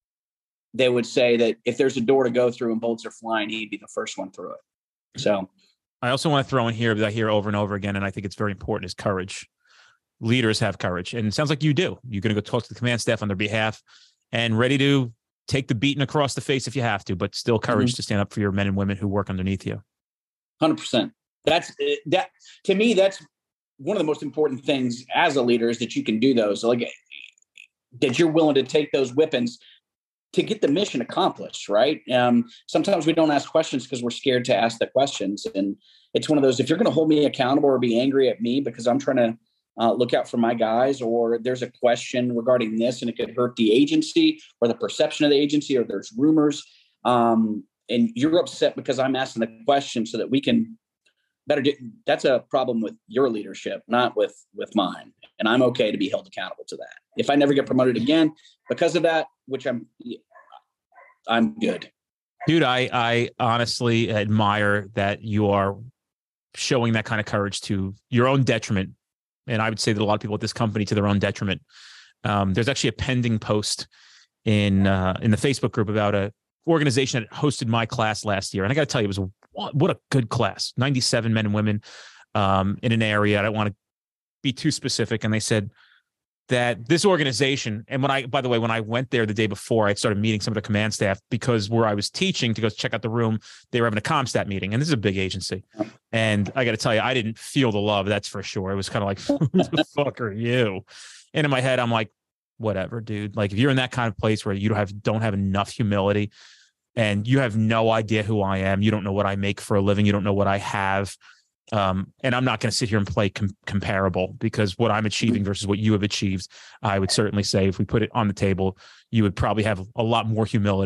[SPEAKER 4] they would say that if there's a door to go through and bolts are flying, he'd be the first one through it. So
[SPEAKER 1] I also want to throw in here that I hear over and over again, and I think it's very important, is courage. Leaders have courage, and it sounds like you do. You're going to go talk to the command staff on their behalf and ready to take the beating across the face if you have to, but still courage mm-hmm. to stand up for your men and women who work underneath you.
[SPEAKER 4] one hundred percent. That's that to me, that's one of the most important things as a leader, is that you can do those, like that you're willing to take those weapons to get the mission accomplished. Right. Um, sometimes we don't ask questions because we're scared to ask the questions. And it's one of those, if you're going to hold me accountable or be angry at me because I'm trying to uh, look out for my guys, or there's a question regarding this and it could hurt the agency or the perception of the agency, or there's rumors, um, and you're upset because I'm asking the question so that we can better do, that's a problem with your leadership, not with, with mine. And I'm okay to be held accountable to that. If I never get promoted again because of that, which I'm, I'm good.
[SPEAKER 1] Dude, I, I honestly admire that you are showing that kind of courage to your own detriment. And I would say that a lot of people at this company, to their own detriment. Um, there's actually a pending post in, uh, in the Facebook group about a organization that hosted my class last year. And I got to tell you, it was a, what a good class, ninety-seven men and women um, in an area. I don't want to be too specific. And they said that this organization, and when I, by the way, when I went there the day before, I started meeting some of the command staff, because where I was teaching to go check out the room, they were having a CompStat meeting, and this is a big agency. And I got to tell you, I didn't feel the love. That's for sure. It was kind of like, who the fuck are you? And in my head, I'm like, whatever, dude. Like, if you're in that kind of place where you don't have, don't have enough humility, and you have no idea who I am, you don't know what I make for a living, you don't know what I have. Um, and I'm not going to sit here and play com- comparable, because what I'm achieving versus what you have achieved, I would certainly say if we put it on the table, you would probably have a lot more humility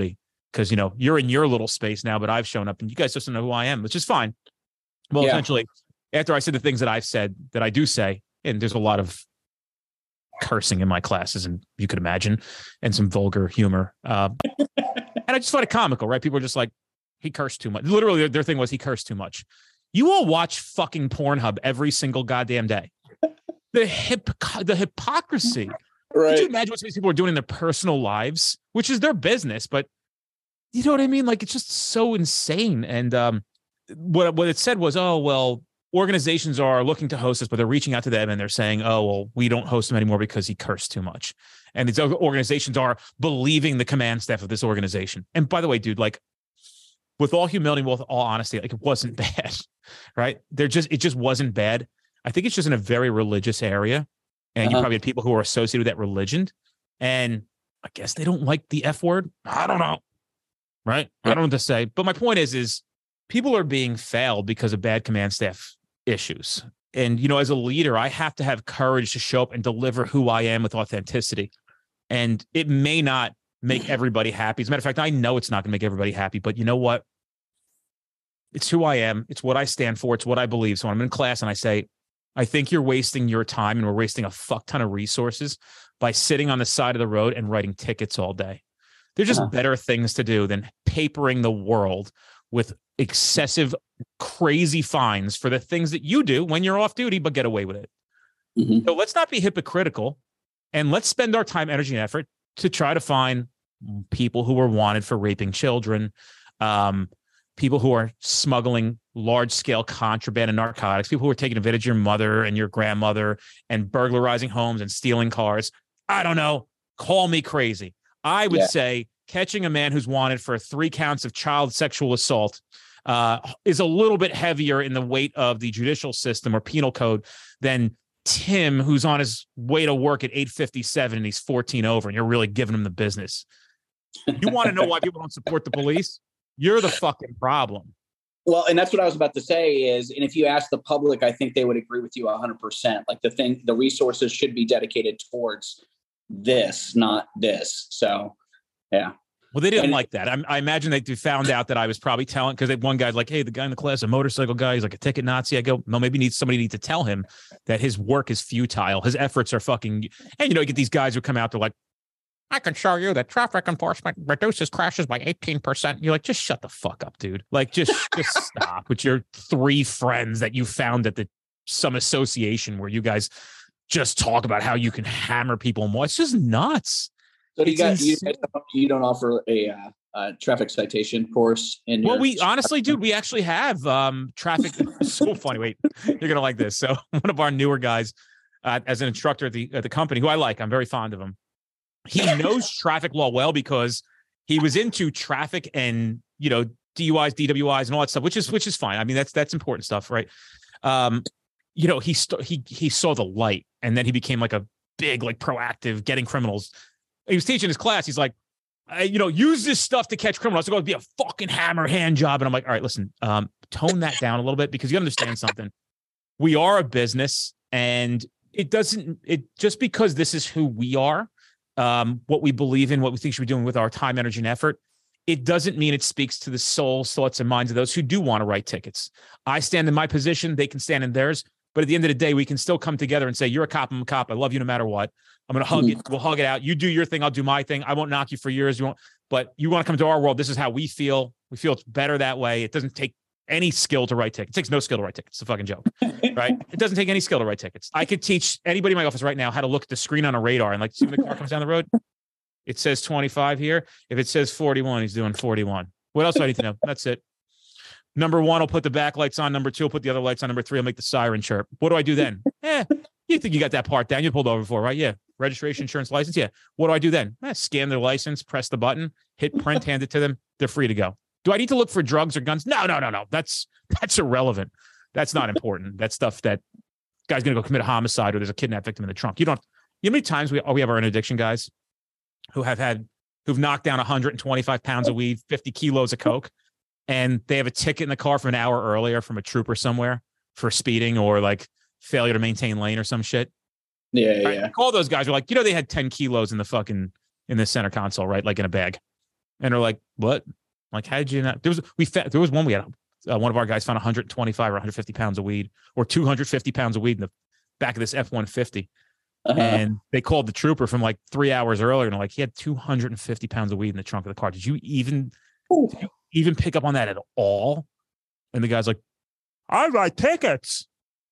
[SPEAKER 1] because, you know, you're in your little space now, but I've shown up and you guys just don't know who I am, which is fine. Well, yeah. Essentially, after I said the things that I've said that I do say, and there's a lot of cursing in my classes, and you could imagine, and some vulgar humor. Uh, and I just find it comical, right? People are just like, he cursed too much. Literally, their, their thing was he cursed too much. You all watch fucking Pornhub every single goddamn day. The hip, the hypocrisy. Right. Could you imagine what some of these people are doing in their personal lives, which is their business? But you know what I mean? Like, it's just so insane. And um, what what it said was, oh, well, organizations are looking to host us, but they're reaching out to them and they're saying, oh, well, we don't host him anymore because he cursed too much. And these organizations are believing the command staff of this organization. And by the way, dude, like, with all humility, with all honesty, like, it wasn't bad, right? They're just, it just wasn't bad. I think it's just in a very religious area. And uh-huh. you probably had people who are associated with that religion. And I guess they don't like the F word. I don't know. Right? Yeah. I don't know what to say. But my point is, is people are being failed because of bad command staff issues. And, you know, as a leader, I have to have courage to show up and deliver who I am with authenticity. And it may not make everybody happy. As a matter of fact, I know it's not going to make everybody happy, but you know what? It's who I am. It's what I stand for. It's what I believe. So when I'm in class and I say, I think you're wasting your time and we're wasting a fuck ton of resources by sitting on the side of the road and writing tickets all day. There's just uh-huh. better things to do than papering the world with excessive, crazy fines for the things that you do when you're off duty, but get away with it. Mm-hmm. So let's not be hypocritical, and let's spend our time, energy, and effort to try to find people who are wanted for raping children, um, people who are smuggling large-scale contraband and narcotics, people who are taking advantage of your mother and your grandmother and burglarizing homes and stealing cars. I don't know. Call me crazy. I would yeah. say catching a man who's wanted for three counts of child sexual assault uh, is a little bit heavier in the weight of the judicial system or penal code than Tim, who's on his way to work at eight fifty-seven and he's fourteen over, and you're really giving him the business. You want to know why people don't support the police? You're the fucking problem.
[SPEAKER 4] Well, and that's what I was about to say is, and if you ask the public, I think they would agree with you one hundred percent. Like, the thing, the resources should be dedicated towards this, not this. So, yeah.
[SPEAKER 1] Well, they didn't
[SPEAKER 4] and,
[SPEAKER 1] like that. I, I imagine they found out that I was probably telling, because one guy's like, hey, the guy in the class, a motorcycle guy, he's like a ticket Nazi. I go, no, maybe needs somebody needs to tell him that his work is futile. His efforts are fucking, and you know, you get these guys who come out, they're like, I can show you that traffic enforcement reduces crashes by eighteen percent. You're like, just shut the fuck up, dude. Like, just, just stop with your three friends that you found at the some association where you guys just talk about how you can hammer people more. It's just nuts.
[SPEAKER 4] So you got you, you don't offer a, uh, a traffic citation course in
[SPEAKER 1] well,
[SPEAKER 4] your-
[SPEAKER 1] we honestly, dude, we actually have um, traffic. So funny. Wait, you're gonna like this. So one of our newer guys, uh, as an instructor at the at the company, who I like, I'm very fond of him. He knows traffic law well because he was into traffic and, you know, D U Is, D W Is, and all that stuff, which is which is fine. I mean, that's that's important stuff, right? Um, you know, he st- he he saw the light, and then he became like a big, like, proactive, getting criminals. He was teaching his class. He's like, I, you know, use this stuff to catch criminals. It's going to be a fucking hammer hand job. And I'm like, all right, listen, um, tone that down a little bit, because you understand something. We are a business, and it doesn't, it just because this is who we are, um, what we believe in, what we think should be doing with our time, energy, and effort, it doesn't mean it speaks to the souls, thoughts, and minds of those who do want to write tickets. I stand in my position. They can stand in theirs. But at the end of the day, we can still come together and say, you're a cop, I'm a cop. I love you no matter what. I'm going to hug mm-hmm. it. We'll hug it out. You do your thing. I'll do my thing. I won't knock you for yours. You won't, but you want to come to our world. This is how we feel. We feel it's better that way. It doesn't take any skill to write tickets. It takes no skill to write tickets. It's a fucking joke, right? It doesn't take any skill to write tickets. I could teach anybody in my office right now how to look at the screen on a radar and, like, see when the car comes down the road. It says twenty-five here. If it says forty-one, he's doing forty-one. What else do I need to know? That's it. Number one, I'll put the back lights on. Number two, I'll put the other lights on. Number three, I'll make the siren chirp. What do I do then? Eh, you think you got that part down. You pulled over for, right? Yeah. Registration, insurance, license. Yeah. What do I do then? Eh, scan their license, press the button, hit print, hand it to them. They're free to go. Do I need to look for drugs or guns? No, no, no, no. That's that's irrelevant. That's not important. That's stuff that guy's going to go commit a homicide, or there's a kidnap victim in the trunk. You don't, you know how many times we, oh, we have our interdiction guys who have had, who've knocked down one hundred twenty-five pounds of weed, fifty kilos of coke, and they have a ticket in the car from an hour earlier from a trooper somewhere for speeding or, like, failure to maintain lane or some shit.
[SPEAKER 4] Yeah,
[SPEAKER 1] right?
[SPEAKER 4] yeah.
[SPEAKER 1] All those guys are like, you know, they had ten kilos in the fucking, in the center console, right? Like in a bag. And they're like, what? Like, how did you not? There was, we found, there was one we had, uh, one of our guys found one hundred twenty-five or one hundred fifty pounds of weed or two hundred fifty pounds of weed in the back of this F one fifty. Uh-huh. And they called the trooper from like three hours earlier and like, he had two hundred fifty pounds of weed in the trunk of the car. Did you even, did you even pick up on that at all? And the guy's like, I write tickets.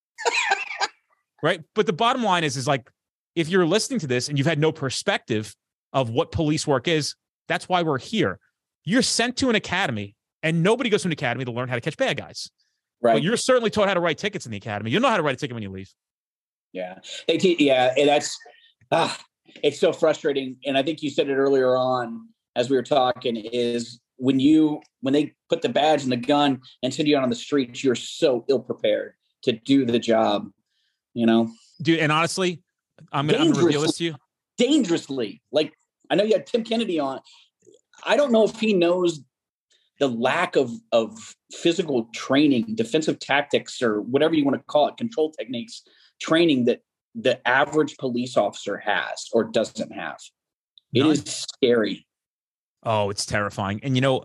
[SPEAKER 1] Right. But the bottom line is, is like, if you're listening to this and you've had no perspective of what police work is, that's why we're here. You're sent to an academy and nobody goes to an academy to learn how to catch bad guys. Right. But you're certainly taught how to write tickets in the academy. You know how to write a ticket when you leave.
[SPEAKER 4] Yeah. They te- yeah. And that's, ah, it's so frustrating. And I think you said it earlier on as we were talking is when you, when they put the badge and the gun and send you out on the streets, you're so ill prepared to do the job, you know? Dude,
[SPEAKER 1] and honestly, I'm going to reveal this to you.
[SPEAKER 4] Dangerously. Like, I know you had Tim Kennedy on. I don't know if he knows the lack of, of physical training, defensive tactics, or whatever you want to call it, control techniques, training that the average police officer has or doesn't have. It None. Is scary.
[SPEAKER 1] Oh, it's terrifying. And, you know,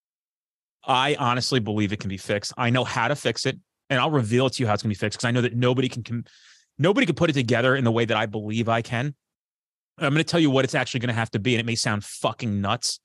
[SPEAKER 1] I honestly believe it can be fixed. I know how to fix it, and I'll reveal it to you how it's going to be fixed because I know that nobody can, can nobody can put it together in the way that I believe I can. I'm going to tell you what it's actually going to have to be, and it may sound fucking nuts.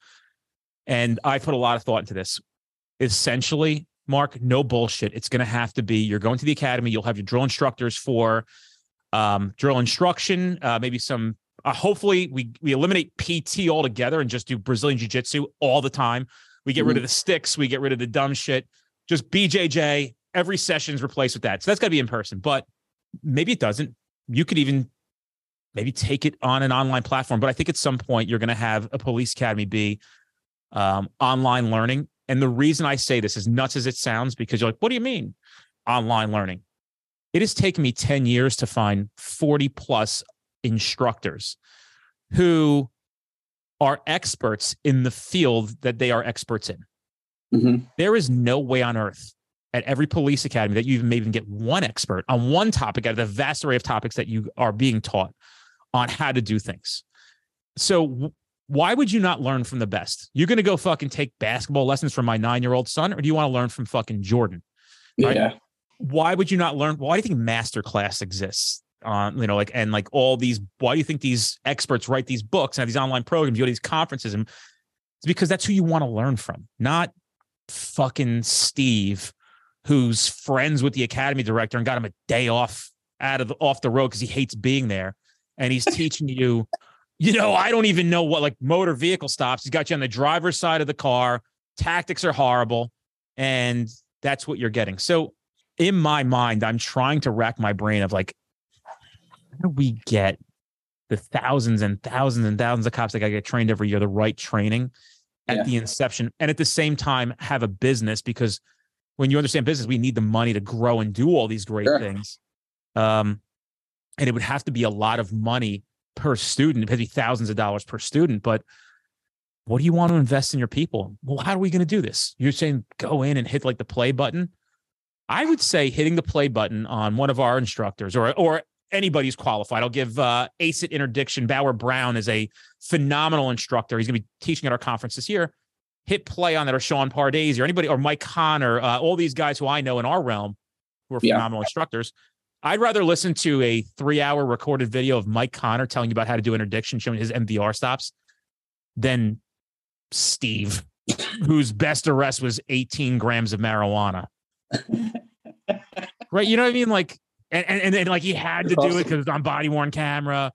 [SPEAKER 1] And I put a lot of thought into this. Essentially, Mark, no bullshit. It's going to have to be, you're going to the academy. You'll have your drill instructors for um, drill instruction, uh, maybe some, uh, hopefully we, we eliminate P T altogether and just do Brazilian jiu-jitsu all the time. We get mm-hmm. rid of the sticks. We get rid of the dumb shit. Just B J J. Every session's replaced with that. So that's got to be in person, but maybe it doesn't. You could even maybe take it on an online platform. But I think at some point you're going to have a police academy be um, online learning. And the reason I say this, as nuts as it sounds, because you're like, what do you mean online learning? It has taken me ten years to find forty plus instructors who are experts in the field that they are experts in. Mm-hmm. There is no way on earth at every police academy that you even maybe get one expert on one topic out of the vast array of topics that you are being taught on how to do things. So w- why would you not learn from the best? You're going to go fucking take basketball lessons from my nine-year-old son, or do you want to learn from fucking Jordan? Right? Yeah. Why would you not learn? Why do you think masterclass exists? On, you know, like, and like all these, why do you think these experts write these books and have these online programs, you go to these conferences? And it's because that's who you want to learn from, not fucking Steve, who's friends with the academy director and got him a day off out of the, off the road because he hates being there. And he's teaching you, you know, I don't even know what, like, motor vehicle stops. He's got you on the driver's side of the car. Tactics are horrible. And that's what you're getting. So in my mind, I'm trying to rack my brain of like, how do we get the thousands and thousands and thousands of cops that gotta get trained every year, the right training at yeah. the inception, and at the same time have a business? Because when you understand business, we need the money to grow and do all these great sure. things. Um, and it would have to be a lot of money per student. It would be thousands of dollars per student. But what do you want to invest in your people? Well, how are we going to do this? You're saying go in and hit like the play button. I would say hitting the play button on one of our instructors or or anybody who's qualified. I'll give uh, A C I T interdiction. Bauer Brown is a phenomenal instructor. He's going to be teaching at our conference this year. Hit play on that, or Sean Pardese or anybody, or Mike Connor, uh, all these guys who I know in our realm who are phenomenal yeah. instructors. I'd rather listen to a three-hour recorded video of Mike Connor telling you about how to do interdiction, showing his M V R stops, than Steve, whose best arrest was eighteen grams of marijuana. Right? You know what I mean? Like, and and, and like he had to do it because it's on body-worn camera.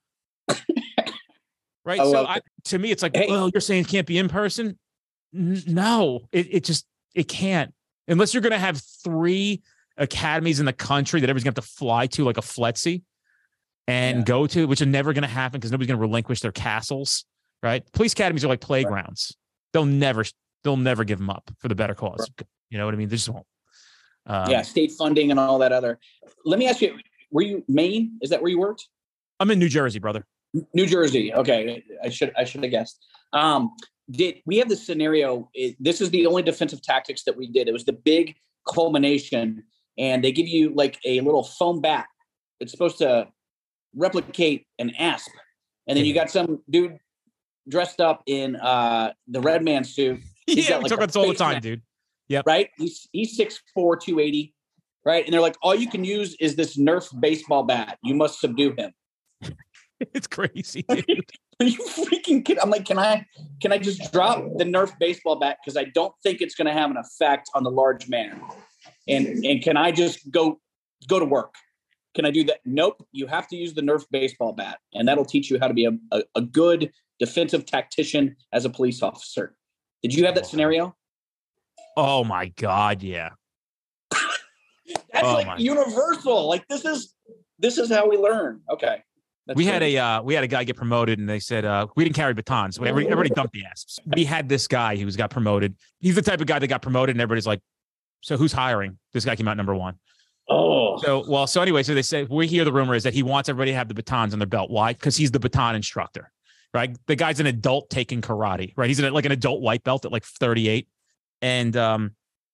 [SPEAKER 1] Right? I so I, to me, it's like, hey. well, you're saying it can't be in person? N- no, it, it just, it can't. Unless you're going to have three academies in the country that everybody's going to have to fly to, like a F L E T C, and yeah. go to, which are never going to happen because nobody's going to relinquish their castles, right? Police academies are like playgrounds. Right. They'll never, they'll never give them up for the better cause. Right. You know what I mean? They just won't. Um, yeah, state funding and all that other. Let me ask you, were you Maine? Is that where you worked? I'm in New Jersey, brother. New Jersey. Okay. I should, I should have guessed. Um, did we have this scenario? It, this is the only defensive tactics that we did. It was the big culmination, and they give you like a little foam bat. It's supposed to replicate an asp. And then you got some dude
[SPEAKER 4] dressed up in uh, the red man suit. He's
[SPEAKER 1] yeah,
[SPEAKER 4] got,
[SPEAKER 1] we
[SPEAKER 4] like,
[SPEAKER 1] talk
[SPEAKER 4] a
[SPEAKER 1] about this all the
[SPEAKER 4] face
[SPEAKER 1] time,
[SPEAKER 4] mask,
[SPEAKER 1] dude. Yep.
[SPEAKER 4] Right? He's he's six four, two eighty. Right? And they're like, all you can use is this Nerf baseball bat. You must subdue him.
[SPEAKER 1] It's crazy, dude.
[SPEAKER 4] Are you freaking kidding? I'm like, can I can I just drop the Nerf baseball bat? Because I don't think it's going to have an effect on the large man. And and can I just go go to work? Can I do that? Nope. You have to use the Nerf baseball bat, and that'll teach you how to be a, a, a good defensive tactician as a police officer. Did you have that scenario?
[SPEAKER 1] Oh my God, yeah.
[SPEAKER 4] That's
[SPEAKER 1] oh
[SPEAKER 4] like universal. Like this is this is how we learn. Okay. That's
[SPEAKER 1] we
[SPEAKER 4] great.
[SPEAKER 1] had a uh, we had a guy get promoted, and they said uh, we didn't carry batons. We everybody, everybody dumped the asps. We had this guy who's got promoted. He's the type of guy that got promoted, and everybody's like, "So who's hiring?" This guy came out number one.
[SPEAKER 4] Oh,
[SPEAKER 1] so well. So anyway, so they say we hear the rumor is that he wants everybody to have the batons on their belt. Why? Because he's the baton instructor, right? The guy's an adult taking karate, right? He's an, like an adult white belt at like thirty-eight, and um,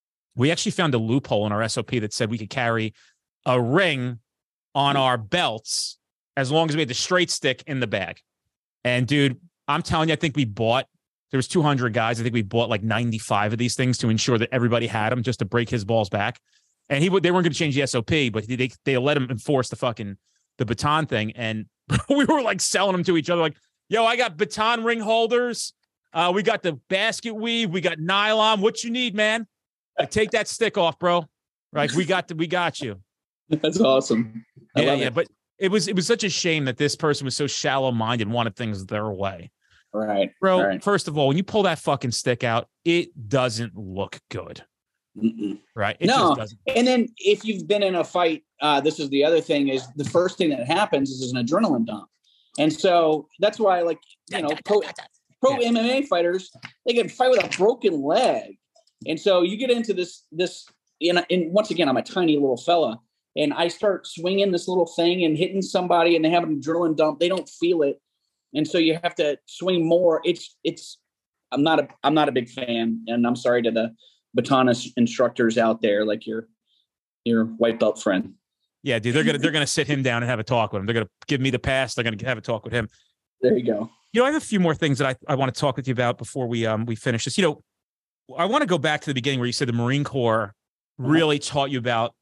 [SPEAKER 1] we actually found a loophole in our S O P that said we could carry a ring on our belts as long as we had the straight stick in the bag. And dude, I'm telling you, I think we bought, there was two hundred guys. I think we bought like ninety-five of these things to ensure that everybody had them just to break his balls back. And he would, they weren't going to change the S O P, but they, they let him enforce the fucking, the baton thing. And we were like selling them to each other. Like, yo, I got baton ring holders. Uh, we got the basket weave. We got nylon. What you need, man? Like, take that stick off, bro. Right. We got the, we got you.
[SPEAKER 4] That's awesome. I
[SPEAKER 1] yeah.
[SPEAKER 4] love
[SPEAKER 1] Yeah.
[SPEAKER 4] it.
[SPEAKER 1] But it was, it was such a shame that this person was so shallow minded and wanted things their way.
[SPEAKER 4] Right.
[SPEAKER 1] Bro,
[SPEAKER 4] right.
[SPEAKER 1] First of all, when you pull that fucking stick out, it doesn't look good.
[SPEAKER 4] Mm-mm.
[SPEAKER 1] Right. It
[SPEAKER 4] no.
[SPEAKER 1] just doesn't.
[SPEAKER 4] And then if you've been in a fight, uh, this is the other thing is the first thing that happens is, is an adrenaline dump. And so that's why, like, you know, pro, pro
[SPEAKER 1] Yeah.
[SPEAKER 4] M M A fighters, they can fight with a broken leg. And so you get into this, this, you know, and once again, I'm a tiny little fella and I start swinging this little thing and hitting somebody and they have an adrenaline dump. They don't feel it. And so you have to swing more. It's, it's, I'm not a, I'm not a big fan. And I'm sorry to the baton instructors out there, like your, your white belt friend.
[SPEAKER 1] Yeah, dude, they're going to, they're going to sit him down and have a talk with him. They're going to give me the pass. They're going to have a talk with him.
[SPEAKER 4] There you go.
[SPEAKER 1] You know, I have a few more things that I, I want to talk with you about before we, um, we finish this. You know, I want to go back to the beginning where you said the Marine Corps really taught you about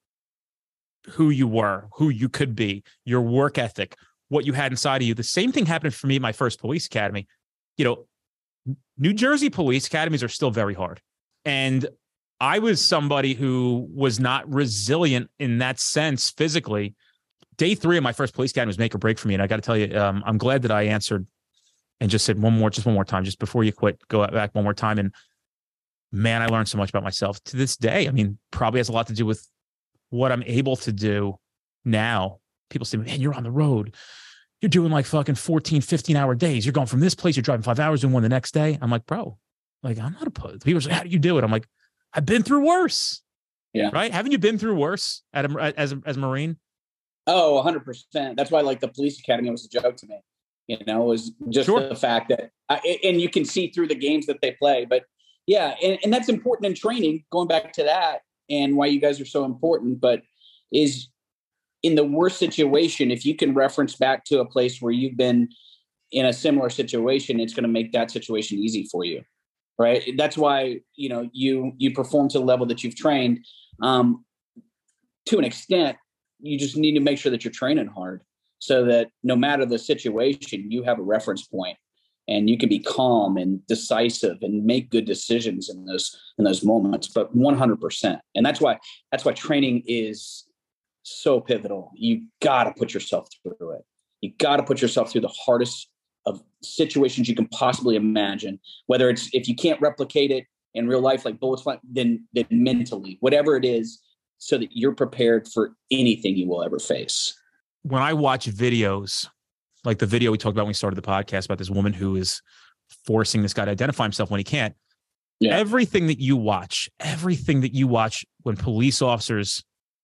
[SPEAKER 1] who you were, who you could be, your work ethic, what you had inside of you. The same thing happened for me at my first police academy. You know, New Jersey police academies are still very hard. And I was somebody who was not resilient in that sense physically. Day three of my first police academy was make or break for me. And I got to tell you, um, I'm glad that I answered and just said one more, just one more time, just before you quit, go back one more time. And man, I learned so much about myself to this day. I mean, probably has a lot to do with what I'm able to do now. People say, man, you're on the road. You're doing like fucking fourteen, fifteen hour days. You're going from this place. You're driving five hours and one the next day. I'm like, bro, like, I'm not opposed. People say, how do you do it? I'm like, I've been through worse.
[SPEAKER 4] Yeah.
[SPEAKER 1] Right. Haven't you been through worse at a, as, a, as a Marine?
[SPEAKER 4] Oh, one hundred percent. That's why, like, the police academy was a joke to me. You know, it was just
[SPEAKER 1] Sure.
[SPEAKER 4] the fact that, I, and you can see through the games that they play. But yeah, and, and that's important in training, going back to that and why you guys are so important. But is in the worst situation, if you can reference back to a place where you've been in a similar situation, it's going to make that situation easy for you. Right. That's why, you know, you, you perform to the level that you've trained. Um, to an extent, you just need to make sure that you're training hard so that no matter the situation, you have a reference point and you can be calm and decisive and make good decisions in those, in those moments, but one hundred percent. And that's why, that's why training is so pivotal. You got to put yourself through it. You got to put yourself through the hardest of situations you can possibly imagine, whether it's, if you can't replicate it in real life, like bullets fly, then, then mentally, whatever it is, so that you're prepared for anything you will ever face.
[SPEAKER 1] When I watch videos, like the video we talked about when we started the podcast about this woman who is forcing this guy to identify himself when he can't,
[SPEAKER 4] Yeah.
[SPEAKER 1] everything that you watch, everything that you watch when police officers,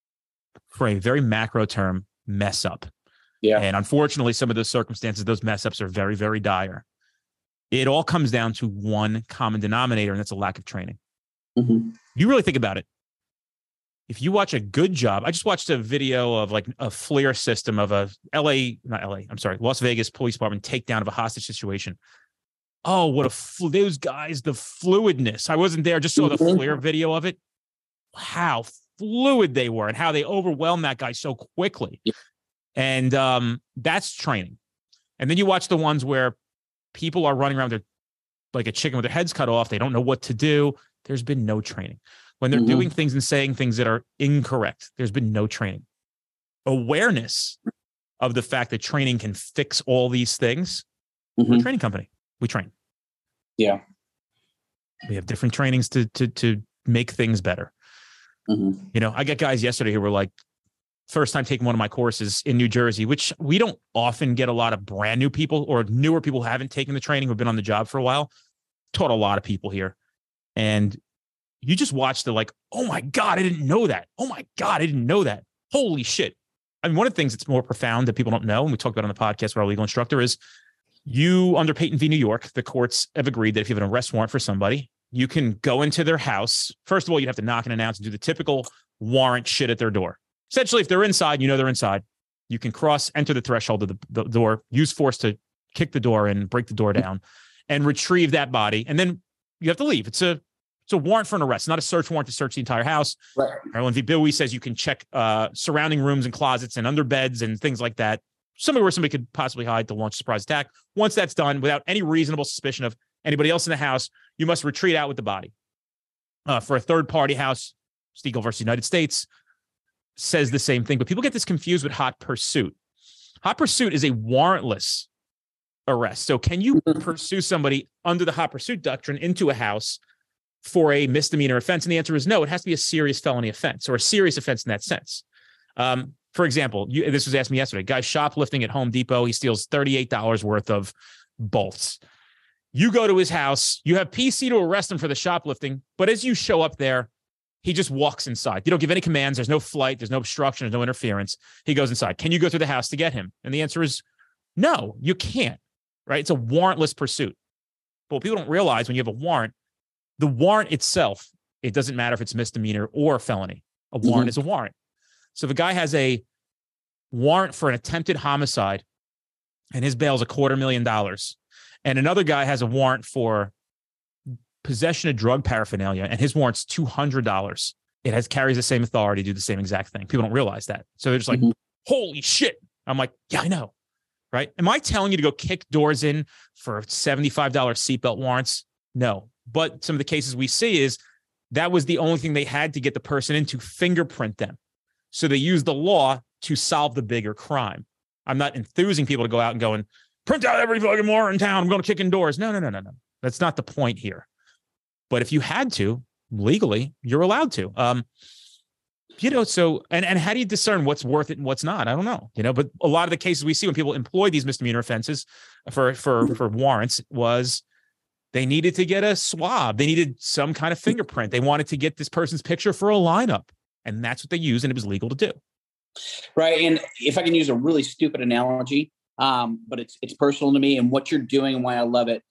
[SPEAKER 1] for a very macro term, mess up.
[SPEAKER 4] Yeah.
[SPEAKER 1] And unfortunately, some of those circumstances, those mess ups are very, very dire. It all comes down to one common denominator, and that's a lack of training.
[SPEAKER 4] Mm-hmm.
[SPEAKER 1] You really think about it. If you watch a good job, I just watched a video of like a FLIR system of a L A, not L A, I'm sorry, Las Vegas police department takedown of a hostage situation. Oh, what a fl- those guys, the fluidness. I wasn't there, just saw the
[SPEAKER 4] Mhm.
[SPEAKER 1] FLIR video of it. How fluid they were and how they overwhelmed that guy so quickly.
[SPEAKER 4] Yeah.
[SPEAKER 1] And um, that's training. And then you watch the ones where people are running around there like a chicken with their heads cut off. They don't know what to do. There's been no training. When they're
[SPEAKER 4] Mhm.
[SPEAKER 1] doing things and saying things that are incorrect, there's been no training. Awareness of the fact that training can fix all these things. We're a
[SPEAKER 4] Mhm.
[SPEAKER 1] training company. We train.
[SPEAKER 4] Yeah.
[SPEAKER 1] We have different trainings to to to make things better.
[SPEAKER 4] Mhm.
[SPEAKER 1] You know, I got guys yesterday who were like, first time taking one of my courses in New Jersey, which we don't often get a lot of brand new people or newer people who haven't taken the training, who've been on the job for a while. Taught a lot of people here. And you just watch the like, oh my God, I didn't know that. Oh my God, I didn't know that. Holy shit. I mean, one of the things that's more profound that people don't know, and we talked about on the podcast with our legal instructor, is you, under Peyton v. New York, the courts have agreed that if you have an arrest warrant for somebody, you can go into their house. First of all, you have to knock and announce and do the typical warrant shit at their door. Essentially, if they're inside, you know they're inside. You can cross, enter the threshold of the, the door, use force to kick the door in, break the door down, and retrieve that body. And then you have to leave. It's a it's a warrant for an arrest, not a search warrant to search the entire house.
[SPEAKER 4] Right.
[SPEAKER 1] Maryland v. Bowie says you can check uh, surrounding rooms and closets and under beds and things like that. Somewhere where somebody could possibly hide to launch a surprise attack. Once that's done, without any reasonable suspicion of anybody else in the house, you must retreat out with the body. Uh, for a third-party house, Stiegel versus United States says the same thing, but people get this confused with hot pursuit. Hot pursuit is a warrantless arrest. So can you pursue somebody under the hot pursuit doctrine into a house for a misdemeanor offense? And the answer is no. It has to be a serious felony offense or a serious offense in that sense. Um, for example, you, this was asked me yesterday. Guy shoplifting at Home Depot. He steals thirty-eight dollars worth of bolts. You go to his house. You have P C to arrest him for the shoplifting. But as you show up there, he just walks inside. You don't give any commands. There's no flight. There's no obstruction. There's no interference. He goes inside. Can you go through the house to get him? And the answer is no, you can't, right? It's a warrantless pursuit. But what people don't realize, when you have a warrant, the warrant itself, it doesn't matter if it's misdemeanor or felony. A warrant
[SPEAKER 4] Mm-hmm.
[SPEAKER 1] is a warrant. So if a guy has a warrant for an attempted homicide and his bail is a quarter million dollars, and another guy has a warrant for possession of drug paraphernalia and his warrant's two hundred dollars, it has carries the same authority to do the same exact thing. People don't realize that. So they're just like,
[SPEAKER 4] Mhm.
[SPEAKER 1] holy shit. I'm like, yeah, I know. Right. Am I telling you to go kick doors in for seventy-five dollars seatbelt warrants? No. But some of the cases we see is that was the only thing they had to get the person in, to fingerprint them. So they used the law to solve the bigger crime. I'm not enthusing people to go out and go and print out every fucking warrant in town. I'm going to kick in doors. No, no, no, no, no. That's not the point here. But if you had to, legally, you're allowed to. Um, you know, so, and, and how do you discern what's worth it and what's not? I don't know, you know, but a lot of the cases we see when people employ these misdemeanor offenses for, for, for warrants was they needed to get a swab. They needed some kind of fingerprint. They wanted to get this person's picture for a lineup, and that's what they used, and it was legal to do.
[SPEAKER 4] Right. And if I can use a really stupid analogy, um, but it's it's personal to me, and what you're doing and why I love it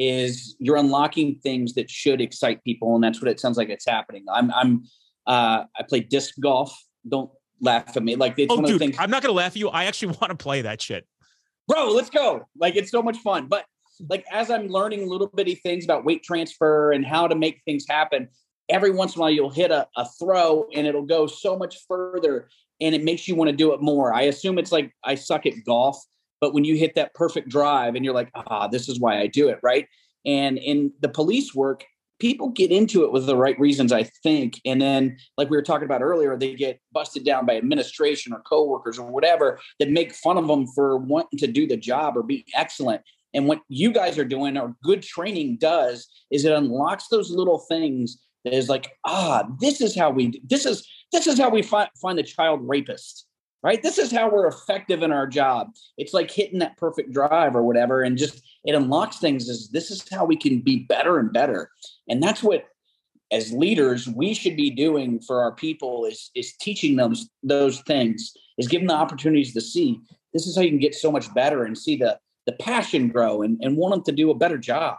[SPEAKER 4] is you're unlocking things that should excite people, and that's what it sounds like it's happening. I'm I'm uh, I play disc golf. Don't laugh at me. Like it's
[SPEAKER 1] Oh,
[SPEAKER 4] one
[SPEAKER 1] dude,
[SPEAKER 4] of the things.
[SPEAKER 1] I'm not going to laugh at you. I actually want to play that shit.
[SPEAKER 4] Bro, let's go. Like it's so much fun. But like as I'm learning little bitty things about weight transfer and how to make things happen, every once in a while you'll hit a, a throw and it'll go so much further and it makes you want to do it more. I assume it's like I suck at golf, but when you hit that perfect drive and you're like, ah, this is why I do it, right? And in the police work, people get into it with the right reasons, I think. And then, like we were talking about earlier, they get busted down by administration or coworkers or whatever that make fun of them for wanting to do the job or be excellent. And what you guys are doing, or good training does, is it unlocks those little things that is like, ah, this is how we, this is, this is how we find, find the child rapist, right? This is how we're effective in our job. It's like hitting that perfect drive or whatever. And just, it unlocks things as this is how we can be better and better. And that's what, as leaders, we should be doing for our people is, is teaching them those things, is giving them the opportunities to see this is how you can get so much better and see the, the passion grow and, and want them to do a better job.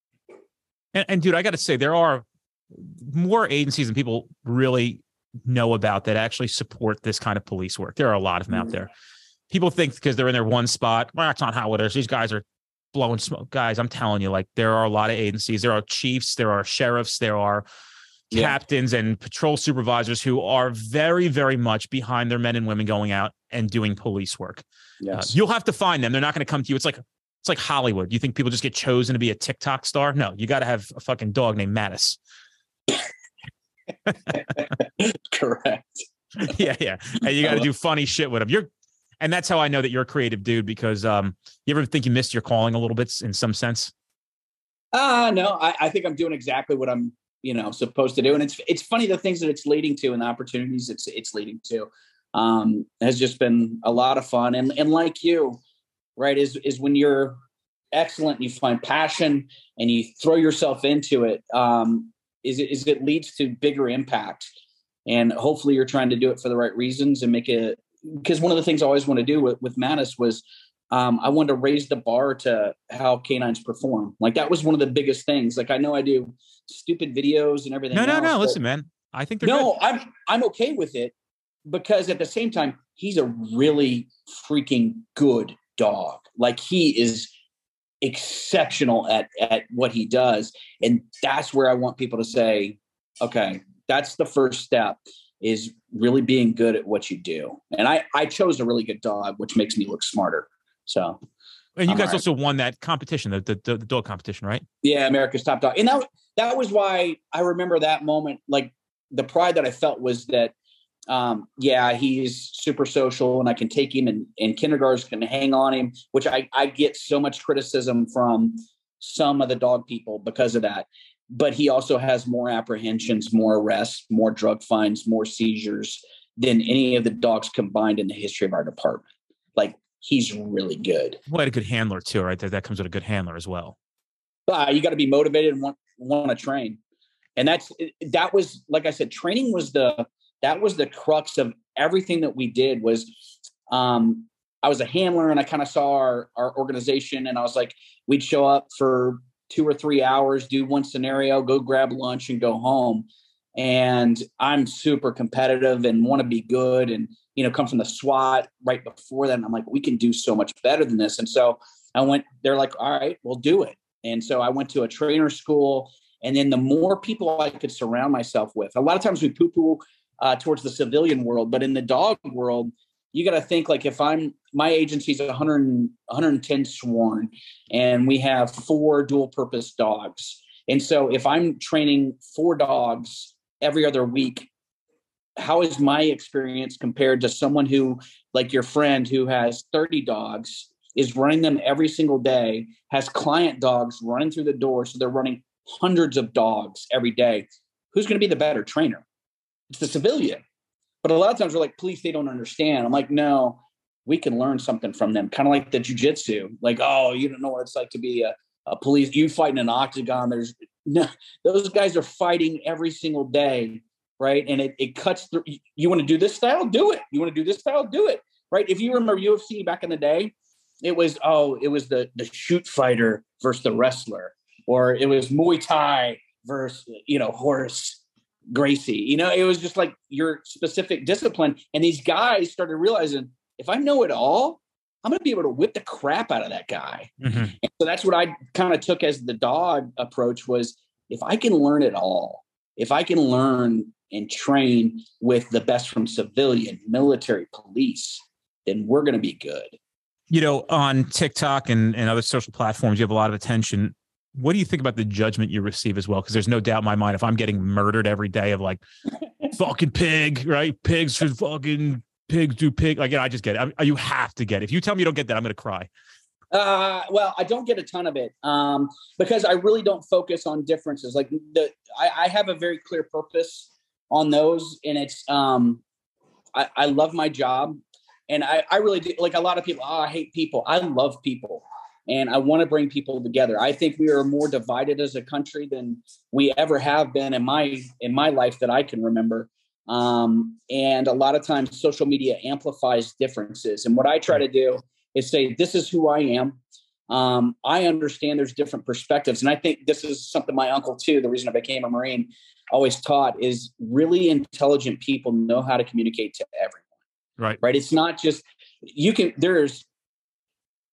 [SPEAKER 1] And, and dude, I got to say, there are more agencies than people really know about that actually support this kind of police work. There are a lot of them out there. People think because they're in their one spot, well, that's not how it is. These guys are blowing smoke. Guys, I'm telling you, like there are a lot of agencies. There are chiefs, there are sheriffs, there are yeah. captains and patrol supervisors who are very, very much behind their men and women going out and doing police work. Yes. Uh, you'll have to find them. They're not going to come to you. It's like it's like Hollywood. You think people just get chosen to be a TikTok star? No, you got to have a fucking dog named Mattis.
[SPEAKER 4] Correct.
[SPEAKER 1] Yeah, yeah. And you got to do funny shit with them. You're, and that's how I know that you're a creative dude, because um, you ever think you missed your calling a little bit in some sense?
[SPEAKER 4] Uh, no, I, I think I'm doing exactly what I'm, you know, supposed to do. And it's, it's funny, the things that it's leading to and the opportunities it's, it's leading to um, has just been a lot of fun. And, and like you, right, is, is when you're excellent and you find passion and you throw yourself into it, um, is it, is it leads to bigger impact. And hopefully you're trying to do it for the right reasons and make it, because one of the things I always want to do with, with Mattis was um, I wanted to raise the bar to how canines perform. Like that was one of the biggest things. Like I know I do stupid videos and everything.
[SPEAKER 1] No, no,
[SPEAKER 4] else,
[SPEAKER 1] no. Listen, man, I think they're
[SPEAKER 4] no,
[SPEAKER 1] good.
[SPEAKER 4] I'm, I'm okay with it, because at the same time, he's a really freaking good dog. Like he is exceptional at, at what he does. And that's where I want people to say, okay, that's the first step, is really being good at what you do. And I, I chose a really good dog, which makes me look smarter. So,
[SPEAKER 1] and you
[SPEAKER 4] I'm
[SPEAKER 1] guys
[SPEAKER 4] right.
[SPEAKER 1] also won that competition, the, the the dog competition, right?
[SPEAKER 4] Yeah, America's Top Dog. And that, that was why I remember that moment. Like the pride that I felt was that, um, yeah, he's super social and I can take him, and, and kindergartners can hang on him, which I, I get so much criticism from some of the dog people because of that. But he also has more apprehensions, more arrests, more drug fines, more seizures than any of the dogs combined in the history of our department. Like he's really good.
[SPEAKER 1] Well, had a good handler too, right? That, that comes with a good handler as well.
[SPEAKER 4] Uh, you got to be motivated and want, want to train. And that's, that was, like I said, training was the, that was the crux of everything that we did. Was um, I was a handler and I kind of saw our, our organization, and I was like, we'd show up for two or three hours, do one scenario, go grab lunch and go home. And I'm super competitive and want to be good, and, you know, come from the SWAT right before that. And I'm like, we can do so much better than this. And so I went, they're like, all right, we'll do it. And so I went to a trainer school, and then the more people I could surround myself with, a lot of times we poo-poo uh, towards the civilian world, but in the dog world, you got to think like, if I'm, my agency's one hundred, one hundred ten sworn, and we have four dual purpose dogs. And so if I'm training four dogs every other week, how is my experience compared to someone who, like your friend who has thirty dogs, is running them every single day, has client dogs running through the door. So they're running hundreds of dogs every day. Who's going to be the better trainer? It's the civilian. But a lot of times we're like, police, they don't understand. I'm like, no, we can learn something from them. Kind of like the jujitsu. Like, oh, you don't know what it's like to be a, a police. You fight in an octagon. There's no, those guys are fighting every single day, right? And it, it cuts through. You want to do this style? Do it. You want to do this style? Do it, right? If you remember U F C back in the day, it was, oh, it was the, the shoot fighter versus the wrestler. Or it was Muay Thai versus, you know, Horace Gracie. You know, it was just like your specific discipline. And these guys started realizing, if I know it all, I'm going to be able to whip the crap out of that guy. Mm-hmm. And so that's what I kind of took as the dog approach, was if I can learn it all, if I can learn and train with the best from civilian, military, police, then we're going to be good.
[SPEAKER 1] You know, on TikTok and, and other social platforms, you have a lot of attention. What do you think about the judgment you receive as well? Because there's no doubt in my mind, if I'm getting murdered every day of like, fucking pig, right? Pigs should fucking, pigs do pig. Like, yeah, I just get it. I, you have to get it. If you tell me you don't get that, I'm going to cry.
[SPEAKER 4] Uh, well, I don't get a ton of it um, because I really don't focus on differences. Like the, I, I have a very clear purpose on those. And it's, um, I, I love my job. And I, I really do. Like a lot of people, oh, I hate people. I love people. And I want to bring people together. I think we are more divided as a country than we ever have been in my in my life that I can remember. Um, and a lot of times social media amplifies differences. And what I try to do is say, this is who I am. Um, I understand there's different perspectives. And I think this is something my uncle, too, the reason I became a Marine, always taught, is really intelligent people know how to communicate to everyone.
[SPEAKER 1] Right.
[SPEAKER 4] Right. It's not just, you can, there's,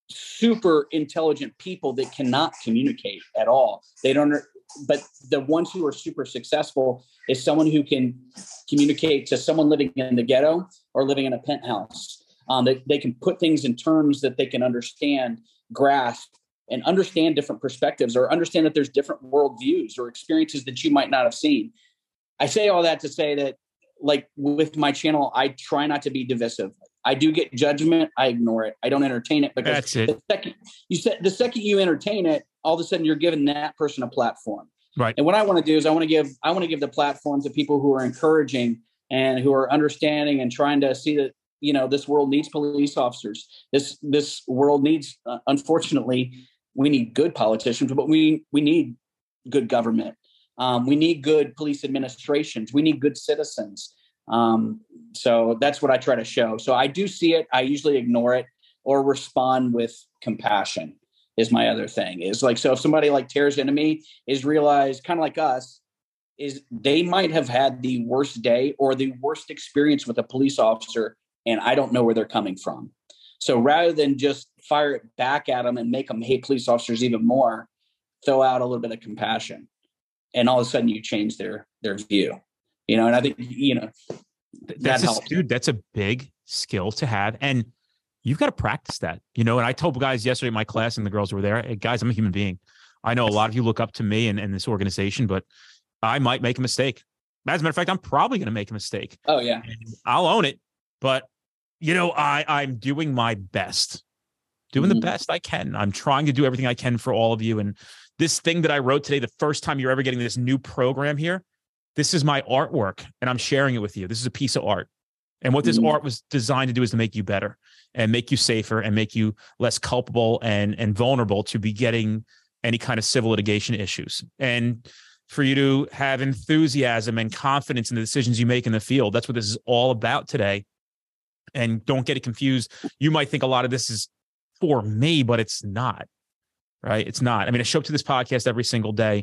[SPEAKER 4] super intelligent people that cannot communicate at all. They don't, but the ones who are super successful is someone who can communicate to someone living in the ghetto or living in a penthouse. Um, they, they can put things in terms that they can understand, grasp, and understand different perspectives, or understand that there's different worldviews or experiences that you might not have seen. I say all that to say that, like with my channel, I try not to be divisive. I do get judgment. I ignore it. I don't entertain it, because
[SPEAKER 1] That's it.
[SPEAKER 4] the second you said the second you entertain it, all of a sudden you're giving that person a platform.
[SPEAKER 1] Right.
[SPEAKER 4] And what I want to do is I want to give I want to give the platform to people who are encouraging and who are understanding and trying to see that, you know, this world needs police officers. This this world needs, uh, unfortunately, we need good politicians, but we we need good government. Um, we need good police administrations. We need good citizens. Um, so that's what I try to show. So I do see it. I usually ignore it or respond with compassion is my other thing. Is like, so if somebody like tears into me is realized, kind of like us, is they might have had the worst day or the worst experience with a police officer, and I don't know where they're coming from. So rather than just fire it back at them and make them hate police officers even more, throw out a little bit of compassion. And all of a sudden you change their their view, you know. And I think, you know, that
[SPEAKER 1] that's
[SPEAKER 4] helps.
[SPEAKER 1] a, dude, that's a big skill to have, and you've got to practice that, you know. And I told guys yesterday in my class, and the girls were there, hey, guys, I'm a human being. I know a lot of you look up to me and, and this organization, but I might make a mistake. As a matter of fact, I'm probably going to make a mistake.
[SPEAKER 4] Oh yeah,
[SPEAKER 1] and I'll own it. But you know, I I'm doing my best, doing mm-hmm. the best I can. I'm trying to do everything I can for all of you. And this thing that I wrote today, the first time you're ever getting this new program here, this is my artwork, and I'm sharing it with you. This is a piece of art. And what this mm-hmm. art was designed to do is to make you better and make you safer and make you less culpable and, and vulnerable to be getting any kind of civil litigation issues. And for you to have enthusiasm and confidence in the decisions you make in the field. That's what this is all about today. And don't get it confused. You might think a lot of this is for me, but it's not. Right? It's not. I mean, I show up to this podcast every single day.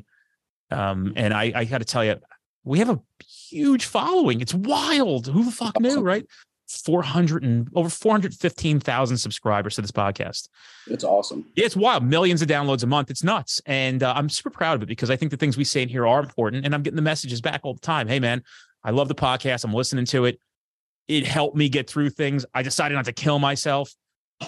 [SPEAKER 1] Um, and I, I got to tell you, we have a huge following. It's wild. Who the fuck knew, right? four hundred and over four hundred fifteen thousand subscribers to this podcast.
[SPEAKER 4] It's awesome.
[SPEAKER 1] Yeah, it's wild. Millions of downloads a month. It's nuts. And uh, I'm super proud of it, because I think the things we say in here are important. And I'm getting the messages back all the time. Hey, man, I love the podcast. I'm listening to it. It helped me get through things. I decided not to kill myself.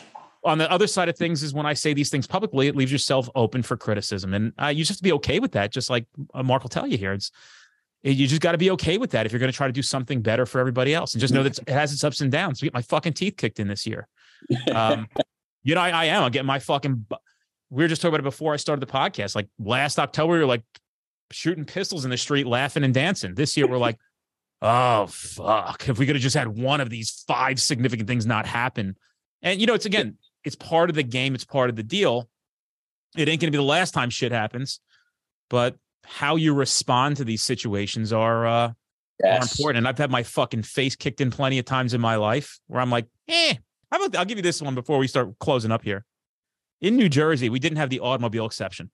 [SPEAKER 1] On the other side of things is when I say these things publicly, it leaves yourself open for criticism. And uh, you just have to be okay with that. Just like Mark will tell you here. It's, you just got to be okay with that if you're going to try to do something better for everybody else. And just know that it has its ups and downs. We get my fucking teeth kicked in this year. Um, you know, I, I am. I'm getting my fucking, we were just talking about it before I started the podcast. Like last October, we were like shooting pistols in the street, laughing and dancing. This year, we're like, oh, fuck. If we could have just had one of these five significant things not happen. And, you know, it's again, it's part of the game. It's part of the deal. It ain't going to be the last time shit happens, but how you respond to these situations are, uh, yes. are important. And I've had my fucking face kicked in plenty of times in my life where I'm like, eh, how about, I'll give you this one before we start closing up here. In New Jersey, we didn't have the automobile exception.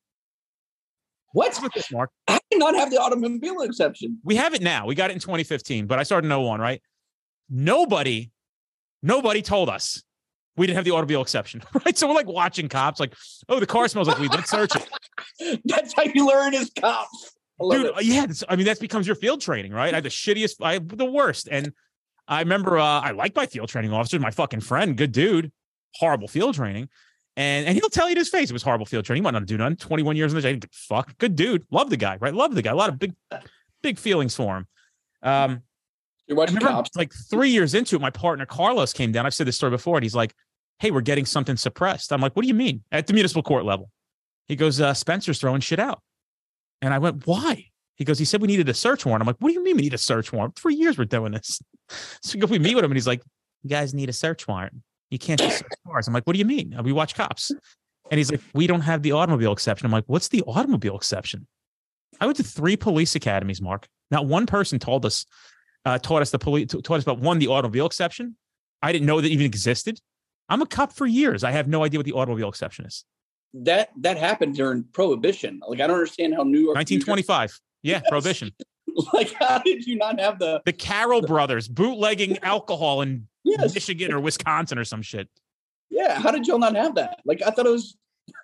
[SPEAKER 4] What's
[SPEAKER 1] with this, Mark?
[SPEAKER 4] I did not have the automobile exception.
[SPEAKER 1] We have it now. We got it in twenty fifteen, but I started in oh one, right? Nobody, nobody told us we didn't have the automobile exception, right? So we're like watching cops, like, oh, the car smells like weed. Let's search it.
[SPEAKER 4] That's how you learn as cops.
[SPEAKER 1] Dude, it. yeah. I mean, that becomes your field training, right? I had the shittiest, I the worst. And I remember uh, I liked my field training officer, my fucking friend, good dude, horrible field training. And and he'll tell you to his face it was horrible field training. He might not do none. twenty-one years in the day. Fuck, good dude. Love the guy, right? Love the guy. A lot of big, big feelings for him. Um,
[SPEAKER 4] You're watching
[SPEAKER 1] remember,
[SPEAKER 4] cops.
[SPEAKER 1] Like three years into it, my partner Carlos came down. I've said this story before, and he's like, hey, we're getting something suppressed. I'm like, what do you mean? At the municipal court level. He goes, uh, Spencer's throwing shit out. And I went, why? He goes, he said we needed a search warrant. I'm like, what do you mean we need a search warrant? Three years we're doing this. So we meet with him, and he's like, you guys need a search warrant. You can't just search cars. I'm like, what do you mean? We watch cops. And he's like, we don't have the automobile exception. I'm like, what's the automobile exception? I went to three police academies, Mark. Not one person told us, uh, taught us the police, taught us about one, the automobile exception. I didn't know that even existed. I'm a cop for years. I have no idea what the automobile exception is.
[SPEAKER 4] That that happened during Prohibition. Like, I don't understand how New York.
[SPEAKER 1] nineteen twenty-five. Yeah, yes. Prohibition.
[SPEAKER 4] Like, how did you not have the
[SPEAKER 1] the Carroll brothers bootlegging alcohol in
[SPEAKER 4] yes.
[SPEAKER 1] Michigan or Wisconsin or some shit?
[SPEAKER 4] Yeah, how did y'all not have that? Like, I thought it was.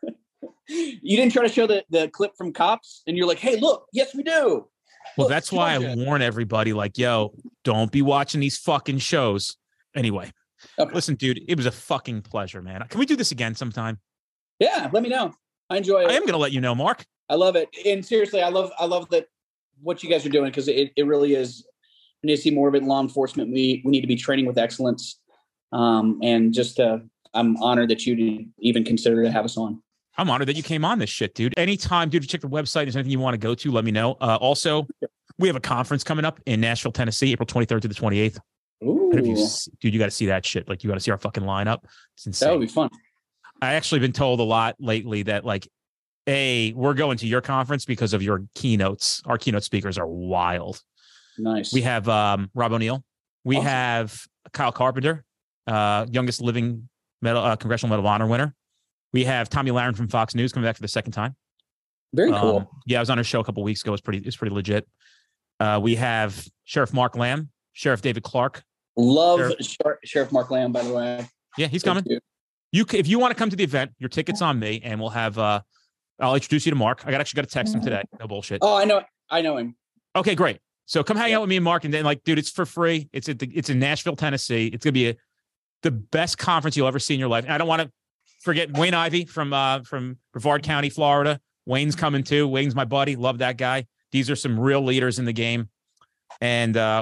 [SPEAKER 4] You didn't try to show the, the clip from Cops, and you're like, hey, look, yes, we do.
[SPEAKER 1] Well,
[SPEAKER 4] Look,
[SPEAKER 1] that's why
[SPEAKER 4] Georgia.
[SPEAKER 1] I warn everybody, like, yo, don't be watching these fucking shows. Anyway,
[SPEAKER 4] Okay.
[SPEAKER 1] listen, dude, it was a fucking pleasure, man. Can we do this again sometime?
[SPEAKER 4] Yeah, let me know. I enjoy it.
[SPEAKER 1] I am going to let you know, Mark.
[SPEAKER 4] I love it. And seriously, I love I love that what you guys are doing, because it, it really is. We need to see more of it in law enforcement. We we need to be training with excellence. Um, and just uh, I'm honored that you did even consider to have us on.
[SPEAKER 1] I'm honored that you came on this shit, dude. Anytime, dude, check the website. If there's anything you want to go to, let me know. Uh, also, we have a conference coming up in Nashville, Tennessee, April twenty-third to the twenty-eighth.
[SPEAKER 4] Ooh,
[SPEAKER 1] You, dude, you got to see that shit. Like, you got to see our fucking lineup. It's insane.
[SPEAKER 4] that would be fun.
[SPEAKER 1] I actually been told a lot lately that, like, A, we're going to your conference because of your keynotes. Our keynote speakers are wild.
[SPEAKER 4] Nice.
[SPEAKER 1] We have um, Rob O'Neill. We
[SPEAKER 4] Awesome.
[SPEAKER 1] have Kyle Carpenter, uh, youngest living medal, uh, Congressional Medal of Honor winner. We have Tommy Lahren from Fox News coming back for the second time.
[SPEAKER 4] Very cool.
[SPEAKER 1] Um, yeah, I was on her show a couple weeks ago. It's pretty, it's pretty legit. Uh, we have Sheriff Mark Lamb, Sheriff David Clark.
[SPEAKER 4] Love
[SPEAKER 1] Sheriff-
[SPEAKER 4] Sheriff, Sheriff Mark Lamb, by the way.
[SPEAKER 1] Yeah, he's coming.
[SPEAKER 4] Thank you.
[SPEAKER 1] You, c- if you want to come to the event, your ticket's on me, and we'll have. Uh, I'll introduce you to Mark. I got actually got to text him today. No bullshit.
[SPEAKER 4] Oh, I know. I know him.
[SPEAKER 1] Okay, great. So come hang out with me and Mark, and then, like, dude, it's for free. It's at the, it's in Nashville, Tennessee. It's gonna be a, the best conference you'll ever see in your life. And I don't want to forget Wayne Ivey from uh from Brevard County, Florida. Wayne's coming too. Wayne's my buddy. Love that guy. These are some real leaders in the game, and uh,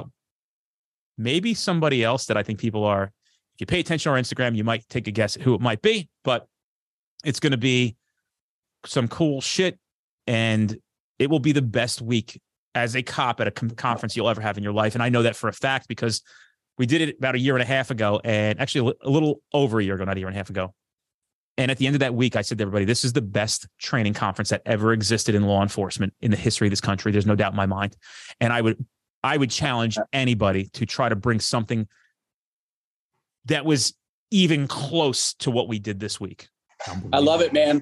[SPEAKER 1] maybe somebody else that I think people are. If you pay attention to our Instagram, you might take a guess at who it might be. But it's going to be some cool shit, and it will be the best week as a cop at a com- conference you'll ever have in your life. And I know that for a fact because we did it about a year and a half ago, and actually a little over a year ago, not a year and a half ago. And at the end of that week, I said to everybody, this is the best training conference that ever existed in law enforcement in the history of this country. There's no doubt in my mind. And I would, I would challenge anybody to try to bring something that was even close to what we did this week.
[SPEAKER 4] I love it, man.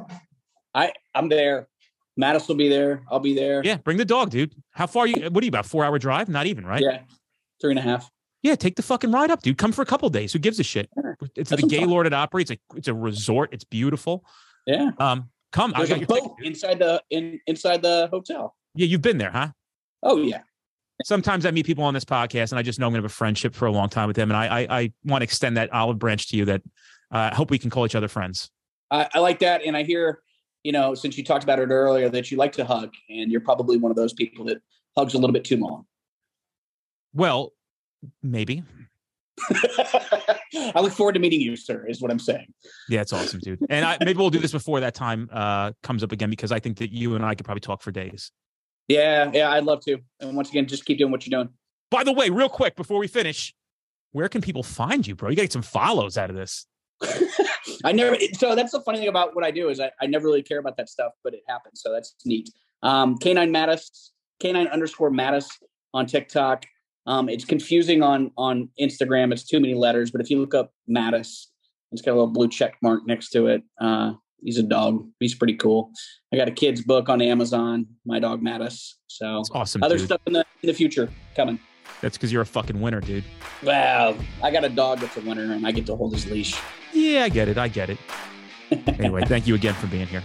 [SPEAKER 4] I I'm there. Mattis will be there. I'll be there.
[SPEAKER 1] Yeah, bring the dog, dude. How far are you? What are you, about four hour drive? Not even, right?
[SPEAKER 4] Yeah, three and a half.
[SPEAKER 1] Yeah, take the fucking ride up, dude. Come for a couple of days. Who gives a shit?
[SPEAKER 4] Sure.
[SPEAKER 1] It's
[SPEAKER 4] That's
[SPEAKER 1] the
[SPEAKER 4] what I'm
[SPEAKER 1] Gaylord at Opry. It's a it's a resort. It's beautiful.
[SPEAKER 4] Yeah.
[SPEAKER 1] Um, come.
[SPEAKER 4] There's
[SPEAKER 1] I got
[SPEAKER 4] a
[SPEAKER 1] your
[SPEAKER 4] boat
[SPEAKER 1] ticket.
[SPEAKER 4] inside the in inside the hotel.
[SPEAKER 1] Yeah, you've been there, huh?
[SPEAKER 4] Oh yeah.
[SPEAKER 1] Sometimes I meet people on this podcast, and I just know I'm going to have a friendship for a long time with them, and I I, I want to extend that olive branch to you. That uh, I hope we can call each other friends.
[SPEAKER 4] I, I like that, and I hear, you know, since you talked about it earlier, that you like to hug, and you're probably one of those people that hugs a little bit too long.
[SPEAKER 1] Well, maybe.
[SPEAKER 4] I look forward to meeting you, sir, is what I'm saying.
[SPEAKER 1] Yeah, it's awesome, dude. And I, maybe we'll do this before that time uh, comes up again, because I think that you and I could probably talk for days.
[SPEAKER 4] Yeah, yeah, I'd love to. And once again, just keep doing what you're doing.
[SPEAKER 1] By the way, real quick before we finish, where can people find you, bro? You got to get some follows out of this.
[SPEAKER 4] I never. So that's the funny thing about what I do is I, I never really care about that stuff, but it happens. So that's neat. Um, K nine Mattis, K nine underscore Mattis on TikTok. Um, it's confusing on on Instagram. It's too many letters. But if you look up Mattis, it's got a little blue check mark next to it. Uh, he's a dog. He's pretty cool. I got a kid's book on Amazon. My dog Mattis. So
[SPEAKER 1] It's awesome,
[SPEAKER 4] other
[SPEAKER 1] dude.
[SPEAKER 4] stuff in the in the future coming.
[SPEAKER 1] That's because you're a fucking winner, dude.
[SPEAKER 4] Well, I got a dog that's a winner, and I get to hold his leash.
[SPEAKER 1] Yeah, I get it. I get it. Anyway, thank you again for being here.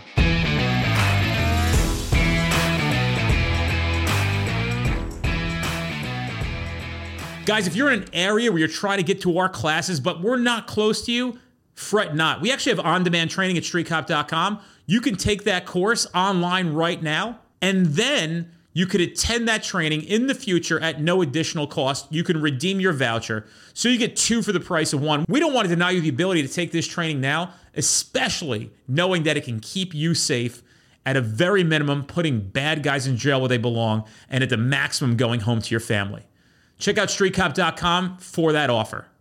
[SPEAKER 1] Guys, if you're in an area where you're trying to get to our classes, but we're not close to you, fret not. We actually have on-demand training at street cop dot com. You can take that course online right now, and then you could attend that training in the future at no additional cost. You can redeem your voucher, so you get two for the price of one. We don't want to deny you the ability to take this training now, especially knowing that it can keep you safe, at a very minimum, putting bad guys in jail where they belong, and at the maximum, going home to your family. Check out street cop dot com for that offer.